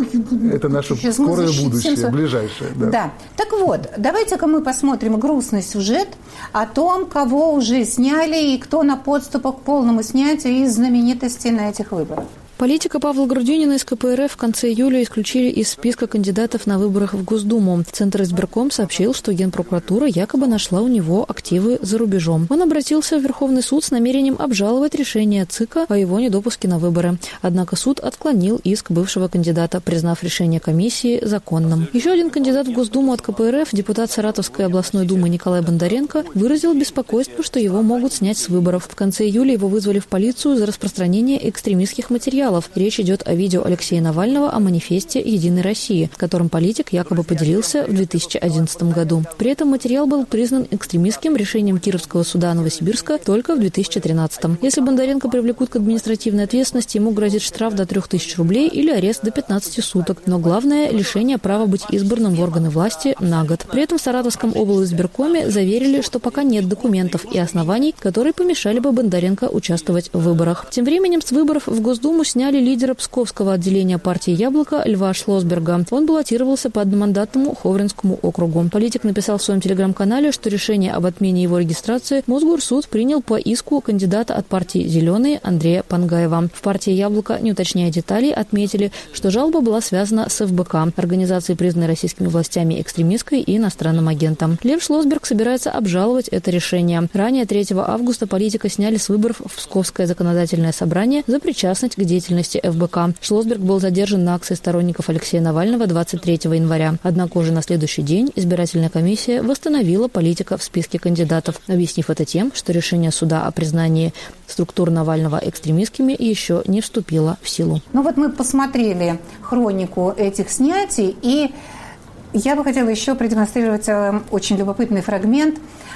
это наше скорое будущее, ближайшее. Да. Так вот, давайте-ка мы посмотрим грустный сюжет о том, кого уже сняли и кто на подступах к полному снятию из знаменитостей на этих выборах. Политика Павла Грудинина из КПРФ в конце июля исключили из списка кандидатов на выборах в Госдуму. Центр избирком сообщил, что Генпрокуратура якобы нашла у него активы за рубежом. Он обратился в Верховный суд с намерением обжаловать решение ЦИКа о его недопуске на выборы. Однако суд отклонил иск бывшего кандидата, признав решение комиссии законным. Еще один кандидат в Госдуму от КПРФ, депутат Саратовской областной думы Николай Бондаренко, выразил беспокойство, что его могут снять с выборов. В конце июля его вызвали в полицию за распространение экстремистских материалов. Речь идет о видео Алексея Навального о манифесте «Единой России», которым политик якобы поделился в 2011 году. При этом материал был признан экстремистским решением Кировского суда Новосибирска только в 2013. Если Бондаренко привлекут к административной ответственности, ему грозит штраф до 3000 рублей или арест до 15 суток. Но главное – лишение права быть избранным в органы власти на год. При этом в Саратовском облизбиркоме заверили, что пока нет документов и оснований, которые помешали бы Бондаренко участвовать в выборах. Тем временем с выборов в Госдуму сняли лидера Псковского отделения партии «Яблоко» Льва Шлосберга. Он баллотировался по одномандатному Ховринскому округу. Политик написал в своем телеграм-канале, что решение об отмене его регистрации Мосгорсуд принял по иску кандидата от партии «Зеленые» Андрея Пангаева. В партии «Яблоко», не уточняя деталей, отметили, что жалоба была связана с ФБК, организацией, признанной российскими властями экстремистской и иностранным агентом. Лев Шлосберг собирается обжаловать это решение. Ранее 3 августа политика сняли с выборов в Псковское законодательное собрание за причастность к деятельности ФБК. Шлосберг был задержан на акции сторонников Алексея Навального 23 января. Однако уже на следующий день избирательная комиссия восстановила политика в списке кандидатов, объяснив это тем, что решение суда о признании структур Навального экстремистскими еще не вступило в силу. Ну вот мы посмотрели хронику этих снятий, и я бы хотела еще продемонстрировать очень любопытный фрагмент. В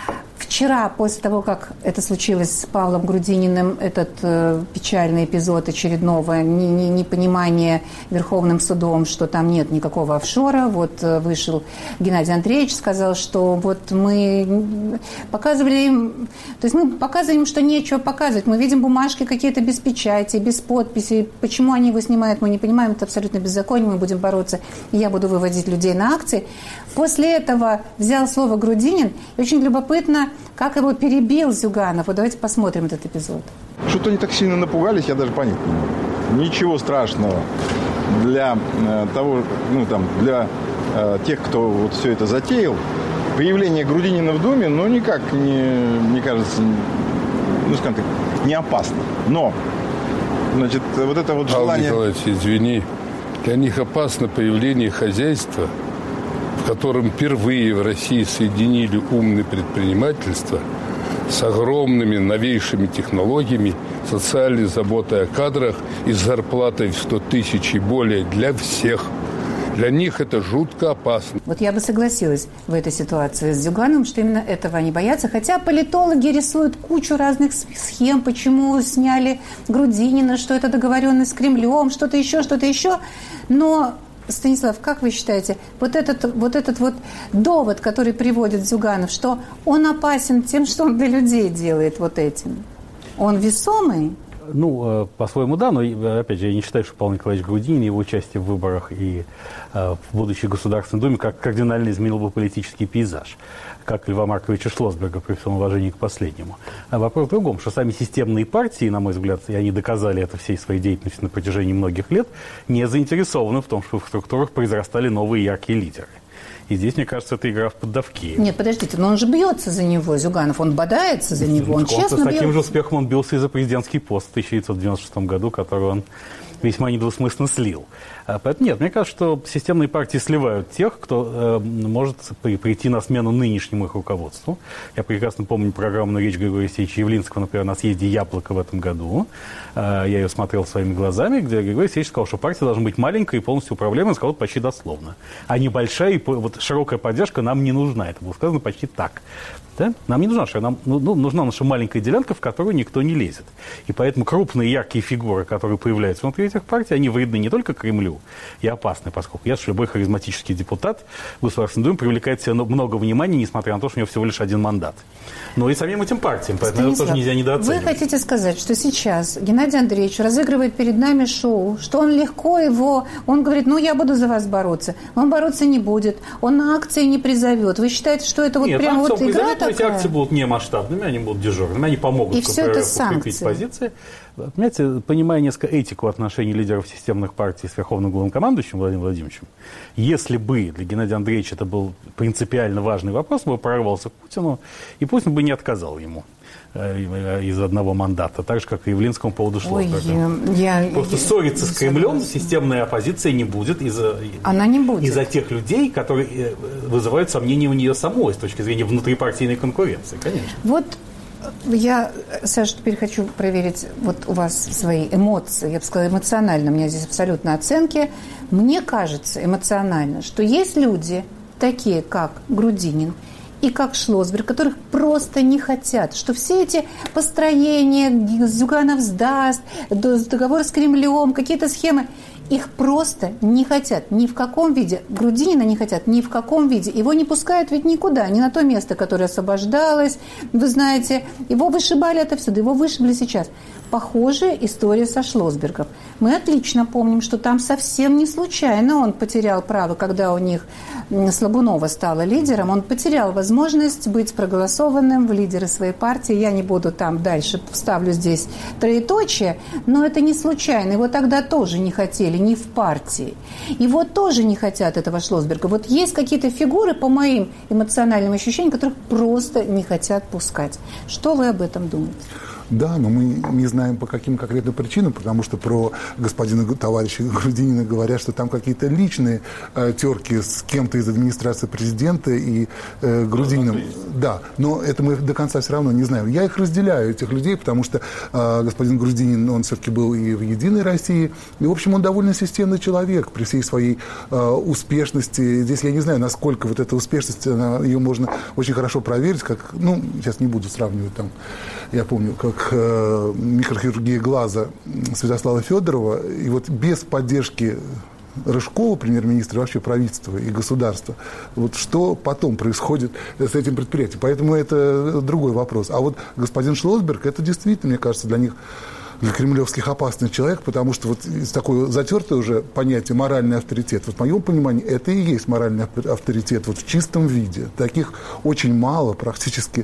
Вчера, после того, как это случилось с Павлом Грудининым, этот печальный эпизод очередного непонимания Верховным судом, что там нет никакого офшора, вот вышел Геннадий Андреевич, сказал, что вот мы показывали им, то есть мы показываем, что нечего показывать, мы видим бумажки какие-то без печати, без подписи, почему они его снимают, мы не понимаем, это абсолютно беззаконие, мы будем бороться, и я буду выводить людей на акции. После этого взял слово Грудинин, и очень любопытно, как его перебил Зюганов. Вот давайте посмотрим этот эпизод. Что-то они так сильно напугались, я даже понять не могу. Ничего страшного для того, для тех, кто вот все это затеял. Появление Грудинина в Думе, никак не, мне кажется, скажем так, не опасно. Но, значит, вот это вот желание... Павел Николаевич, извини, для них опасно появление хозяйства, в котором впервые в России соединили умное предпринимательство с огромными новейшими технологиями, социальной заботой о кадрах и зарплатой в 100 тысяч и более для всех. Для них это жутко опасно. Вот я бы согласилась в этой ситуации с Зюгановым, что именно этого они боятся. Хотя политологи рисуют кучу разных схем, почему сняли Грудинина, что это договоренность с Кремлем, что-то еще. Но, Станислав, как вы считаете, вот этот довод, который приводит Зюганов, что он опасен тем, что он для людей делает вот этим, он весомый? По-своему, да, но, опять же, я не считаю, что Павел Николаевич Грудинин, его участие в выборах и в будущей Государственной Думе как кардинально изменил бы политический пейзаж, как Льва Марковича Шлосберга, при всем уважении к последнему. А вопрос в другом, что сами системные партии, на мой взгляд, и они доказали это всей своей деятельностью на протяжении многих лет, не заинтересованы в том, что в структурах произрастали новые яркие лидеры. И здесь, мне кажется, это игра в поддавки. Нет, подождите, но он же бьется за него, Зюганов, он бодается за него, он честно бьется. С таким же успехом он бился и за президентский пост в 1996 году, который он весьма недвусмысленно слил. Поэтому нет, мне кажется, что системные партии сливают тех, кто может прийти на смену нынешнему их руководству. Я прекрасно помню программную речь Григория Алексеевича Явлинского, например, на съезде «Яблоко» в этом году. Я ее смотрел своими глазами, где Григорий Алексеевич сказал, что партия должна быть маленькой и полностью управляемой, он сказал это почти дословно. А небольшая и широкая поддержка нам не нужна. Это было сказано почти так. Да? Нам не нужна, нужна наша маленькая делянка, в которую никто не лезет. И поэтому крупные яркие фигуры, которые появляются внутри этих партий, они вредны не только Кремлю и опасны, поскольку ясно, что любой харизматический депутат в Государственной Думе привлекает себе много внимания, несмотря на то, что у него всего лишь один мандат. Но и самим этим партиям, поэтому это тоже нельзя недооценивать. Вы хотите сказать, что сейчас Геннадий Андреевич разыгрывает перед нами шоу, что он легко он говорит, я буду за вас бороться. Он бороться не будет, он на акции не призовет. Вы считаете, что это вот прямо вот игра такая? Эти акции будут не масштабными, они будут дежурными, они помогут КПРФ укрепить позиции. Понимаете, понимая несколько этику отношений лидеров системных партий с Верховным главнокомандующим Владимиром Владимировичем, если бы для Геннадия Андреевича это был принципиально важный вопрос, он бы прорвался к Путину, и Путин бы не отказал ему из одного мандата, так же, как и Явлинскому по поводу Шлосберга. Просто ссориться с Кремлем системная оппозиция не будет из-за тех людей, которые вызывают сомнения у нее самой с точки зрения внутрипартийной конкуренции, конечно. Вот я, Саша, теперь хочу проверить у вас свои эмоции. Я бы сказала, эмоционально. У меня здесь абсолютно оценки. Мне кажется эмоционально, что есть люди, такие как Грудинин и как Шлосберг, которых просто не хотят, что все эти построения, Зюганов сдаст, договор с Кремлем, какие-то схемы, их просто не хотят ни в каком виде. Грудинина не хотят ни в каком виде. Его не пускают ведь никуда, ни на то место, которое освобождалось. Вы знаете, его вышибали отовсюду, его вышибли сейчас. Похожая история со Шлосбергом. Мы отлично помним, что там совсем не случайно он потерял право, когда у них Слабунова стала лидером, он потерял возможность быть проголосованным в лидеры своей партии. Я не буду там дальше, вставлю здесь троеточие, но это не случайно. Его тогда тоже не хотели, ни в партии. Его тоже не хотят, этого Шлосберга. Вот есть какие-то фигуры, по моим эмоциональным ощущениям, которых просто не хотят пускать. Что вы об этом думаете? Да, но мы не знаем, по каким конкретным причинам, потому что про господина товарища Грудинина говорят, что там какие-то личные терки с кем-то из администрации президента и Грудининым. Да, но это мы до конца все равно не знаем. Я их разделяю, этих людей, потому что господин Грудинин, он все-таки был и в «Единой России», и, в общем, он довольно системный человек при всей своей успешности. Здесь я не знаю, насколько вот эта успешность, ее можно очень хорошо проверить, как, ну, сейчас не буду сравнивать там, я помню, как микрохирургия глаза Святослава Федорова, и вот без поддержки Рыжкова, премьер-министра, вообще правительства и государства, вот что потом происходит с этим предприятием. Поэтому это другой вопрос. А вот господин Шлосберг, это действительно, мне кажется, для кремлевских опасный человек, потому что вот такое затертое уже понятие моральный авторитет. Вот в моем понимании это и есть моральный авторитет вот в чистом виде. Таких очень мало, практически,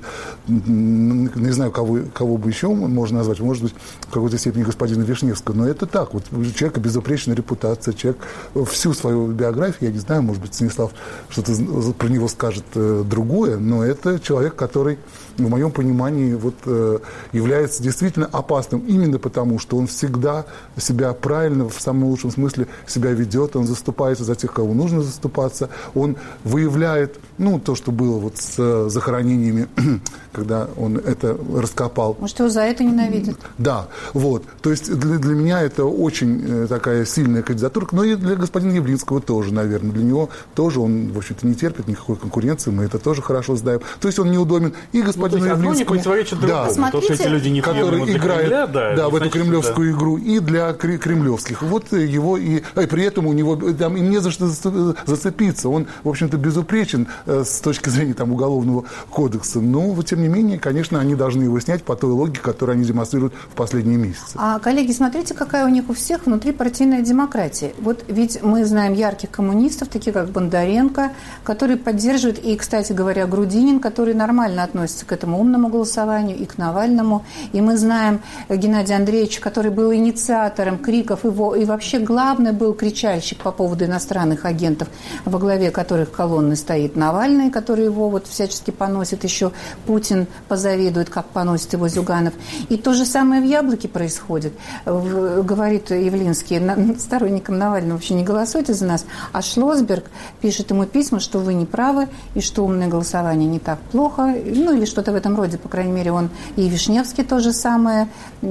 не знаю, кого бы еще можно назвать, может быть, в какой-то степени господина Вишневского, но это так. Вот у человека безупречная репутация, человек всю свою биографию, я не знаю, может быть, Станислав что-то про него скажет другое, но это человек, который, в моем понимании, вот, является действительно опасным именно потому, что он всегда себя правильно, в самом лучшем смысле, себя ведет, он заступается за тех, кого нужно заступаться, он выявляет, ну, то, что было вот с захоронениями, когда он это раскопал. Может, его за это ненавидят? Да, вот. То есть для меня это очень такая сильная кандидатура, но и для господина Явлинского тоже, наверное. Для него тоже он, в общем-то, не терпит никакой конкуренции, мы это тоже хорошо знаем. То есть он неудобен и господину Явлинскому, одно не противоречит другому, да, то, что эти люди не который играет Кремля, да, в эту кремлевскую игру, и для кремлевских. Вот его и при этом у него там им не за что зацепиться. Он, в общем-то, безупречен с точки зрения там уголовного кодекса. Но, тем не менее, конечно, они должны его снять по той логике, которую они демонстрируют в последние месяцы. А, коллеги, смотрите, какая у них у всех внутрипартийная демократия. Вот ведь мы знаем ярких коммунистов, такие как Бондаренко, которые поддерживают, и, кстати говоря, Грудинин, который нормально относится к этому умному голосованию и к Навальному. И мы знаем Геннадия Андреевича, который был инициатором криков, и вообще главный был кричальщик по поводу иностранных агентов, во главе которых колонны стоит Навальный, который его вот всячески поносит, еще Путин позавидует, как поносит его Зюганов. И то же самое в «Яблоке» происходит. Говорит Явлинский сторонникам Навального: вообще не голосуйте за нас. А Шлосберг пишет ему письма, что вы не правы, и что умное голосование не так плохо, ну или что-то в этом роде, по крайней мере, он и Вишневский то же самое,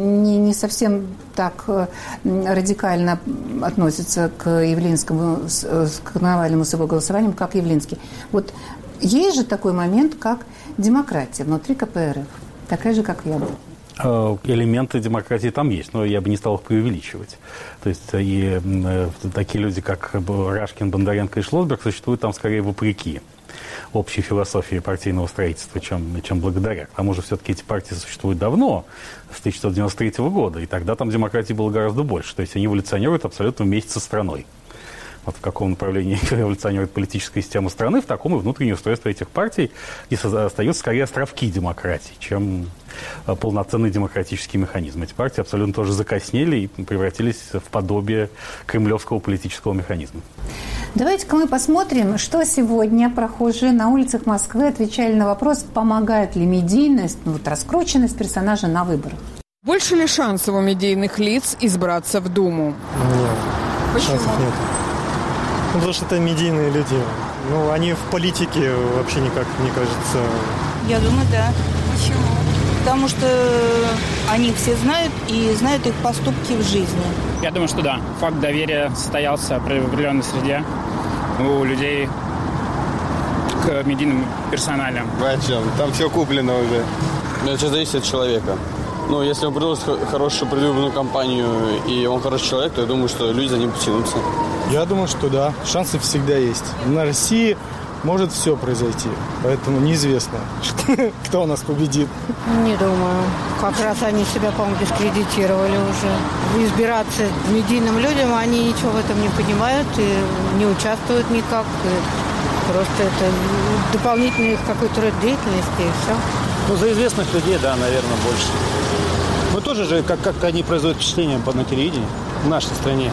не совсем так радикально относится к Явлинскому, к Навальному с его голосованием, как Явлинский. Вот есть же такой момент, как демократия внутри КПРФ, такая же, как «Яблоко». Элементы демократии там есть, но я бы не стал их преувеличивать. То есть и такие люди, как Рашкин, Бондаренко и Шлосберг, существуют там скорее вопреки общей философии партийного строительства, чем благодаря. К тому же все-таки эти партии существуют давно, с 1993 года, и тогда там демократии было гораздо больше. То есть они эволюционируют абсолютно вместе со страной. Вот в каком направлении эволюционирует политическая система страны, в таком и внутреннее устройство этих партий, и остаются скорее островки демократии, чем полноценный демократический механизм. Эти партии абсолютно тоже закоснели и превратились в подобие кремлевского политического механизма. Давайте-ка мы посмотрим, что сегодня прохожие на улицах Москвы отвечали на вопрос, помогает ли медийность, раскрученность персонажа на выборах. Больше ли шансов у медийных лиц избраться в Думу? Нет, шансов нет. Потому что это медийные люди. Они в политике вообще никак, мне кажется. Я думаю, да. Почему? Потому что они все знают и знают их поступки в жизни. Я думаю, что да. Факт доверия состоялся в определенной среде у людей к медийным персоналям. О чем? Там все куплено уже. Это зависит от человека. Если он предложит хорошую предвыборную кампанию, и он хороший человек, то я думаю, что люди за ним потянутся. Я думаю, что да. Шансы всегда есть. На России может все произойти. Поэтому неизвестно, кто у нас победит. Не думаю. Как раз они себя, по-моему, дискредитировали уже. Избираться медийным людям, они ничего в этом не понимают и не участвуют никак. Просто это дополнительный какой-то род деятельности и все. За известных людей, да, наверное, больше. Мы тоже же, как они производят впечатление на телевидении в нашей стране.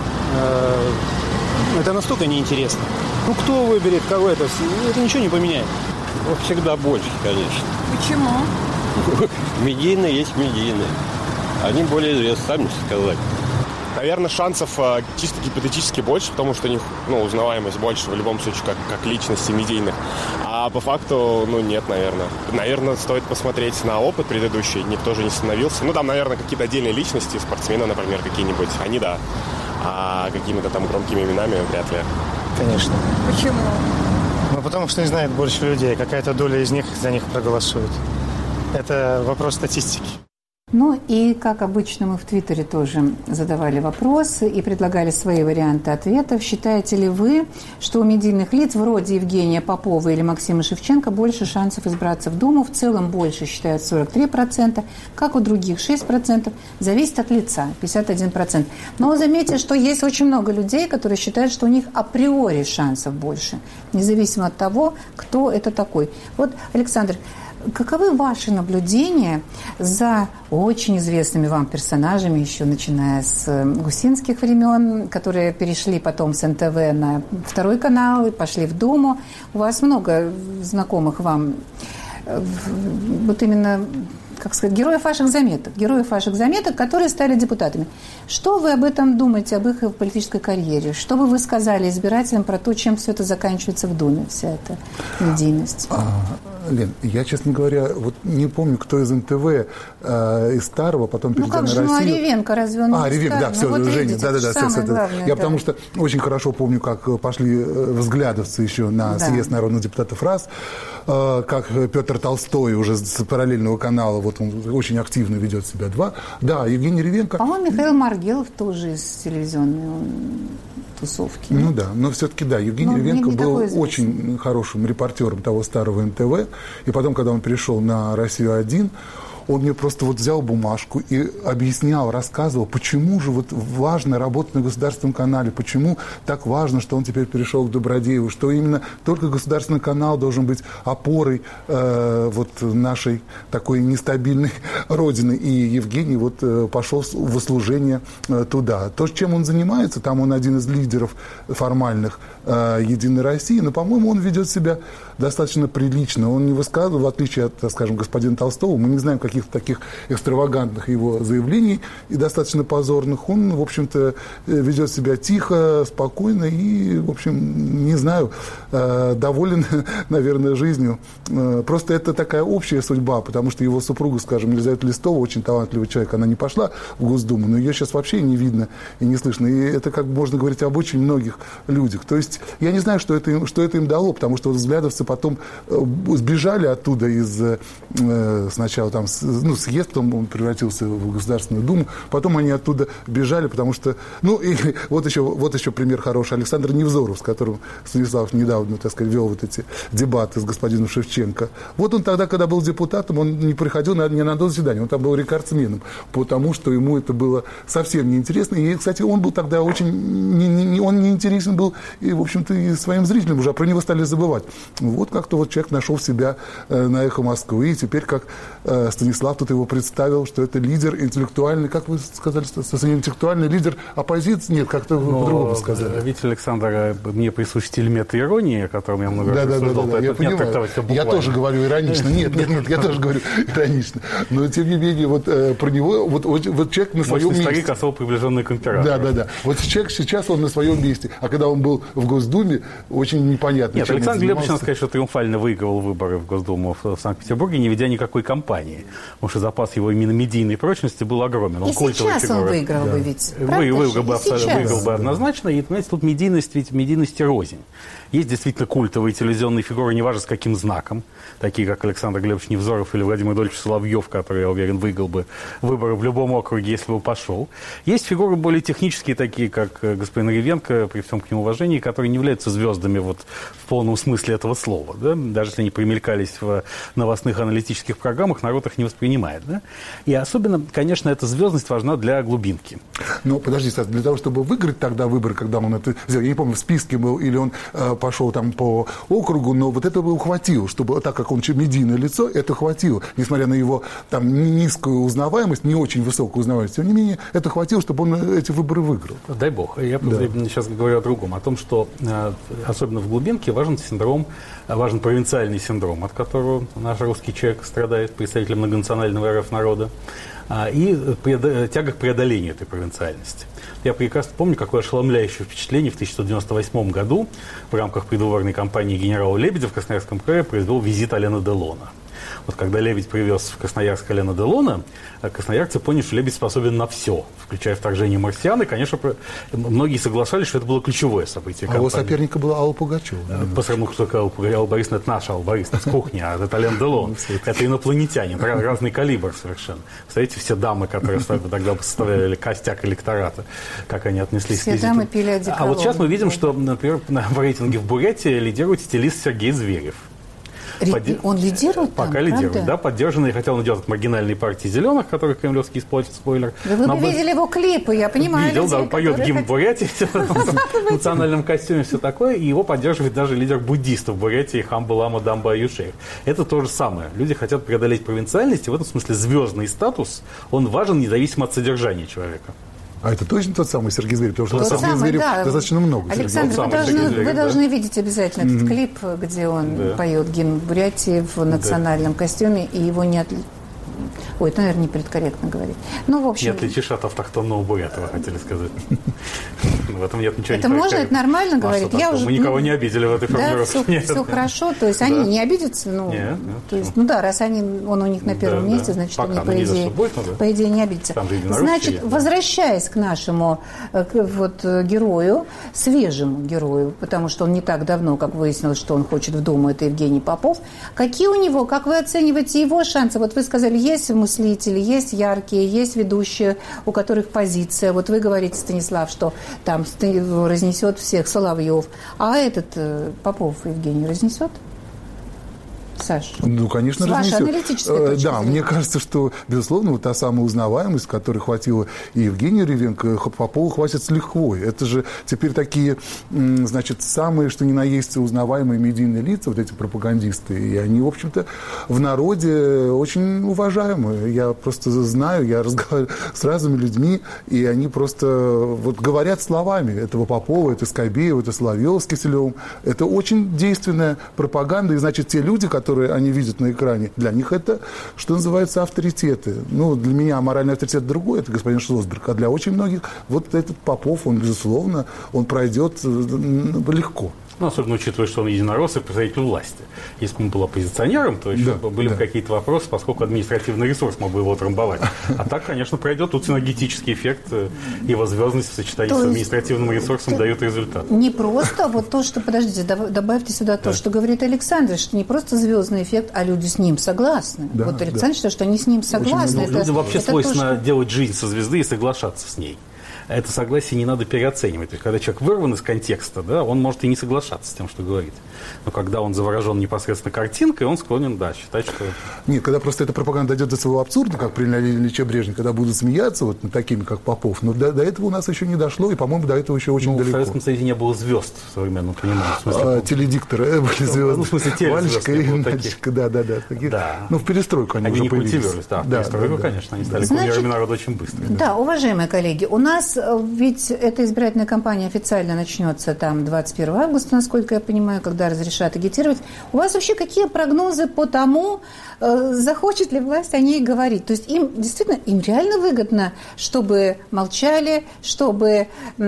Это настолько неинтересно. Кто выберет, кого это ничего не поменяет. Всегда больше, конечно. Почему? Медийные есть медийные. Они более известны, сами сказать. Наверное, шансов чисто гипотетически больше, потому что у них узнаваемость больше в любом случае, как личности медийных. А по факту, нет, наверное. Наверное, стоит посмотреть на опыт предыдущий. Никто же не становился. Там, наверное, какие-то отдельные личности, спортсмены, например, какие-нибудь. Они, да. А какими-то там громкими именами вряд ли. Конечно. Почему? Потому что не знает больше людей. Какая-то доля из них за них проголосует. Это вопрос статистики. И, как обычно, мы в Твиттере тоже задавали вопросы и предлагали свои варианты ответов. Считаете ли вы, что у медийных лиц вроде Евгения Попова или Максима Шевченко больше шансов избраться в Думу? В целом больше, считают 43%, как у других 6%. Зависит от лица, 51%. Но заметьте, что есть очень много людей, которые считают, что у них априори шансов больше, независимо от того, кто это такой. Александр, каковы ваши наблюдения за очень известными вам персонажами, еще начиная с гусинских времен, которые перешли потом с НТВ на второй канал и пошли в Думу? У вас много знакомых вам именно, героев ваших заметок, которые стали депутатами. Что вы об этом думаете, об их политической карьере? Что бы вы сказали избирателям про то, чем все это заканчивается в Думе, вся эта медийность? Лен, я, честно говоря, не помню, кто из НТВ, из старого, потом перейдя на Россию. Ревенко, разве он не Ревенко, да, все, Женя, видите, да. Я потому что очень хорошо помню, как пошли взглядовцы еще на съезд народных депутатов РАС, как Петр Толстой уже с параллельного канала, он очень активно ведет себя. Да, Евгений Ревенко. По-моему, Михаил Маргелов тоже из телевизионной тусовки. Но все-таки, да, Евгений Ревенко был очень хорошим репортером того старого НТВ. И потом, когда он перешел на «Россию-1», он мне просто взял бумажку и объяснял, рассказывал, почему же важно работать на государственном канале, почему так важно, что он теперь перешел к Добродееву, что именно только государственный канал должен быть опорой нашей такой нестабильной родины. И Евгений пошел в служение туда. То, чем он занимается, там он один из лидеров формальных «Единой России», но, по-моему, он ведет себя достаточно прилично. Он не высказывал, в отличие от, скажем, господина Толстого, мы не знаем каких-то таких экстравагантных его заявлений и достаточно позорных. Он, в общем-то, ведет себя тихо, спокойно и, в общем, не знаю, доволен, наверное, жизнью. Просто это такая общая судьба, потому что его супруга, скажем, Елизавета Листова, очень талантливый человек, она не пошла в Госдуму, но ее сейчас вообще не видно и не слышно. И это, можно говорить об очень многих людях. То есть я не знаю, что это им дало, потому что взглядовцы потом сбежали оттуда сначала там съезд, потом он превратился в Государственную Думу, потом они оттуда бежали, потому что, и вот еще пример хороший, Александр Невзоров, с которым Станислав недавно, вел эти дебаты с господином Шевченко. Он тогда, когда был депутатом, он не приходил ни на одно заседание, он там был рекордсменом, потому что ему это было совсем неинтересно, и, кстати, он был тогда очень, он неинтересен был, и, в общем-то, и своим зрителям уже, про него стали забывать. Как-то человек нашел себя на «Эхо Москвы», и теперь, как Станислав тут его представил, что это лидер интеллектуальный, как вы сказали, что интеллектуальный лидер оппозиции? Нет, как-то по-другому сказали. Видите, Александр, мне присущ стиль мета-иронии, о котором я много раз рассуждал. Да, я понимаю. Я тоже говорю иронично. Нет, я тоже говорю иронично. Но, тем не менее, про него, человек на своем месте. Старик, особо приближенный к императору. Да. Человек сейчас, он на своем месте. А когда он был в Госдуме, очень непонятно. Нет, Александр Глебович, надо сказать, что триумфально выигрывал выборы в Госдуму в Санкт-Петербурге, не ведя никакой кампании. Потому что запас его именно медийной прочности был огромен. И сейчас он выиграл бы ведь. Выиграл бы однозначно. И, понимаете, тут медийность рознь. Есть действительно культовые телевизионные фигуры, неважно с каким знаком, такие как Александр Глебович Невзоров или Владимир Владимирович Соловьев, который, я уверен, выиграл бы выборы в любом округе, если бы пошел. Есть фигуры более технические, такие как господин Ревенко, при всем к нему уважении, которые не являются звездами в полном смысле этого слова. Да? Даже если они примелькались в новостных аналитических программах, народ их не воспринимает. Да? И особенно, конечно, эта звездность важна для глубинки. Но подожди, Стас, для того, чтобы выиграть тогда выборы, когда он это сделал, я не помню, в списке был или он пошел там по округу, но это бы хватило, чтобы, так как он медийное лицо, это хватило, несмотря на его там низкую узнаваемость, не очень высокую узнаваемость, тем не менее, это хватило, чтобы он эти выборы выиграл. Дай бог. Я сейчас говорю о другом, о том, что особенно в глубинке важен провинциальный синдром, от которого наш русский человек страдает, представитель национального РФ народа, и тяга к преодолению этой провинциальности. Я прекрасно помню, какое ошеломляющее впечатление в 1998 году в рамках предвыборной кампании генерала Лебедя в Красноярском крае произвел визит Алена Делона. Вот когда Лебедь привез в Красноярск Алена Делона, красноярцы поняли, что Лебедь способен на все, включая вторжение марсиан. И, конечно, многие соглашались, что это было ключевое событие кампании. А его соперника была Алла Пугачева. По сравнению с Алла Борисовна, это наша Алла Борисовна с кухни, а это Ален Делон. Это инопланетянин, разный калибр совершенно. Представляете, все дамы, которые тогда составляли костяк электората, как они отнеслись к визиту. Все дамы пили одеколон. А вот сейчас мы видим, что, например, в рейтинге в Бурятии лидирует стилист Сергей Зверев. Он лидирует там, пока лидирует, да, поддержанный, хотя он идет от маргинальной партии «Зеленых», которые кремлевские используют, спойлер. Вы бы видели его клипы, я понимаю. Видел, да, он поет гимн Бурятии в национальном костюме, все такое, и его поддерживает даже лидер буддистов Бурятии Хамба Лама Дамба Аюшеев. Это то же самое. Люди хотят преодолеть провинциальность, и в этом смысле звездный статус, он важен независимо от содержания человека. А это точно тот самый Сергей Зверев? Потому что Сергей Зверев достаточно много. Александр, вы должны видеть обязательно этот клип, где он поет гимн Бурятии в национальном костюме, и его не Ой, это, наверное, не политкорректно говорить. Ну, в общем... Не отличишь от автохтонного бурята, вы хотели сказать. В этом нет ничего. Это можно, это нормально говорить? Мы никого не обидели в этой формулировке. Да, все хорошо. То есть они не обидятся? Ну да, раз он у них на первом месте, значит, они, по идее, не обидятся. Значит, возвращаясь к нашему герою, свежему герою, потому что он не так давно, как выяснилось, что он хочет в Думу, это Евгений Попов. Какие у него, как вы оцениваете его шансы? Вот вы сказали, есть мыслители, есть яркие, есть ведущие, у которых позиция. Вот вы говорите, Станислав, что там разнесет всех Соловьев. А этот Попов Евгений разнесет? Саш? Ну, конечно, разнесет. Ваша аналитическая точка зрения. Мне кажется, что, безусловно, вот та самая узнаваемость, которой хватило и Евгению Ревенко, Попову хватит с лихвой. Это же теперь такие, значит, самые, что ни на есть, узнаваемые медийные лица, вот эти пропагандисты. И они, в общем-то, в народе очень уважаемые. Я просто знаю, я разговариваю с разными людьми, и они просто вот говорят словами этого Попова, это Скобеева, это Соловьева с Киселевым. Это очень действенная пропаганда, и, значит, те люди, которые они видят на экране, для них это, что называется, авторитеты. Ну, для меня моральный авторитет другой, это господин Шлосберг, а для очень многих вот этот Попов, он, безусловно, он пройдет легко. Ну, особенно учитывая, что он единорос и представитель власти. Если бы он был оппозиционером, то еще были бы какие-то вопросы, поскольку административный ресурс мог бы его трамбовать. А так, конечно, пройдет. Тут синергетический эффект, его звездность в сочетании с административным ресурсом дает результат. Не просто вот то, что... Подождите, добавьте сюда то, что говорит Александр, что не просто звездный эффект, а люди с ним согласны. Вот Александр считает, что они с ним согласны. Людям вообще свойственно делать жизнь со звезды и соглашаться с ней. Это согласие не надо переоценивать. То есть, когда человек вырван из контекста, да, он может и не соглашаться с тем, что говорит. Но когда он заворожен непосредственно картинкой, он склонен, считать, что... Нет, когда просто эта пропаганда дойдет до своего абсурда, как при Леониде Ильиче Брежневе, когда будут смеяться вот над такими, как Попов, но до этого у нас еще не дошло, и, по-моему, до этого еще очень далеко. В Советском Союзе не было звезд в современном понимании. Теледикторы были звезды. Ну, в смысле, Валечка и Надечка, да. Ну, в перестройку они уже появились. Они не культивировались, в перестройку, конечно, они стали кумирами народа очень быстро. Да, уважаемые коллеги, у нас ведь эта избирательная кампания официально начнется там 21 августа, насколько я понимаю, когда разрешат агитировать. У вас вообще какие прогнозы по тому, захочет ли власть о ней говорить? То есть им действительно, им реально выгодно, чтобы молчали, чтобы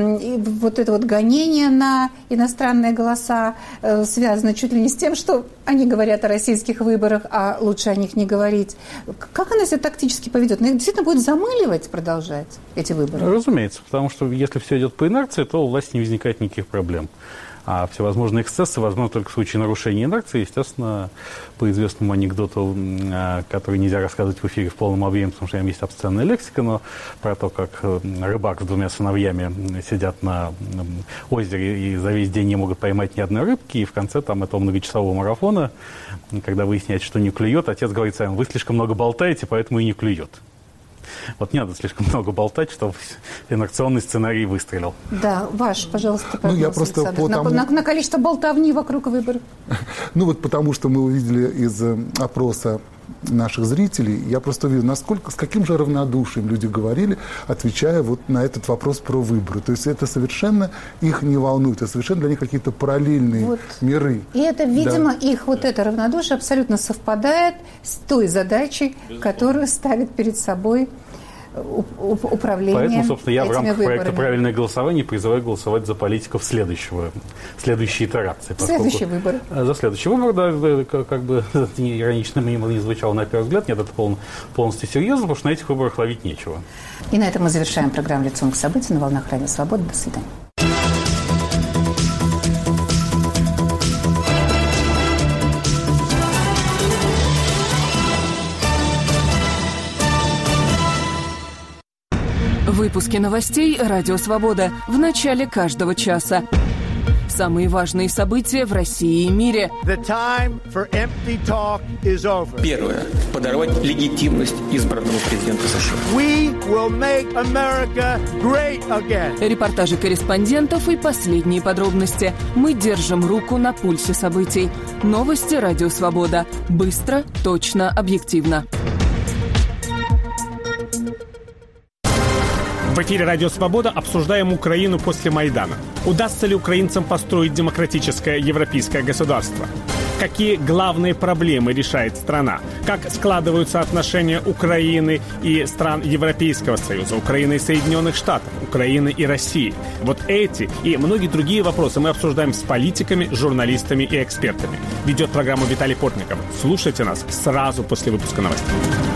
вот это вот гонение на иностранные голоса связано чуть ли не с тем, что они говорят о российских выборах, а лучше о них не говорить. Как она себя тактически поведет? Она действительно будет замыливать, продолжать эти выборы? Разумеется, потому что если все идет по инерции, то у власти не возникает никаких проблем. А всевозможные эксцессы возможны только в случае нарушения инерции. Естественно, по известному анекдоту, который нельзя рассказывать в эфире в полном объеме, потому что там есть обсценная лексика, но про то, как рыбак с двумя сыновьями сидят на озере и за весь день не могут поймать ни одной рыбки, и в конце там этого многочасового марафона, когда выясняется, что не клюет, отец говорит сам: вы слишком много болтаете, поэтому и не клюет. Вот не надо слишком много болтать, чтобы инерционный сценарий выстрелил. Да, пожалуйста, прогноз, я просто на количество болтовни вокруг выборов. Ну вот потому что мы увидели из опроса наших зрителей, я просто вижу, с каким же равнодушием люди говорили, отвечая вот на этот вопрос про выборы. То есть это совершенно их не волнует, это совершенно для них какие-то параллельные миры. И это, видимо, их вот это равнодушие абсолютно совпадает с той задачей, которую ставит перед собой управление. Поэтому, собственно, я в рамках выборами. проекта «Правильное голосование» призываю голосовать за политиков следующей итерации. Следующий выбор. За следующий выбор, да, как бы иронично не звучало на первый взгляд, нет, это полностью серьезно, потому что на этих выборах ловить нечего. И на этом мы завершаем программу «Лицом к событию» на волнах Радио Свобода. До свидания. Выпуски новостей «Радио Свобода» в начале каждого часа. Самые важные события в России и мире. Первое. Подорвать легитимность избранного президента США. Репортажи корреспондентов и последние подробности. Мы держим руку на пульсе событий. Новости «Радио Свобода». Быстро, точно, объективно. В эфире «Радио Свобода» обсуждаем Украину после Майдана. Удастся ли украинцам построить демократическое европейское государство? Какие главные проблемы решает страна? Как складываются отношения Украины и стран Европейского Союза, Украины и Соединенных Штатов, Украины и России? Вот эти и многие другие вопросы мы обсуждаем с политиками, журналистами и экспертами. Ведет программу Виталий Портников. Слушайте нас сразу после выпуска новостей.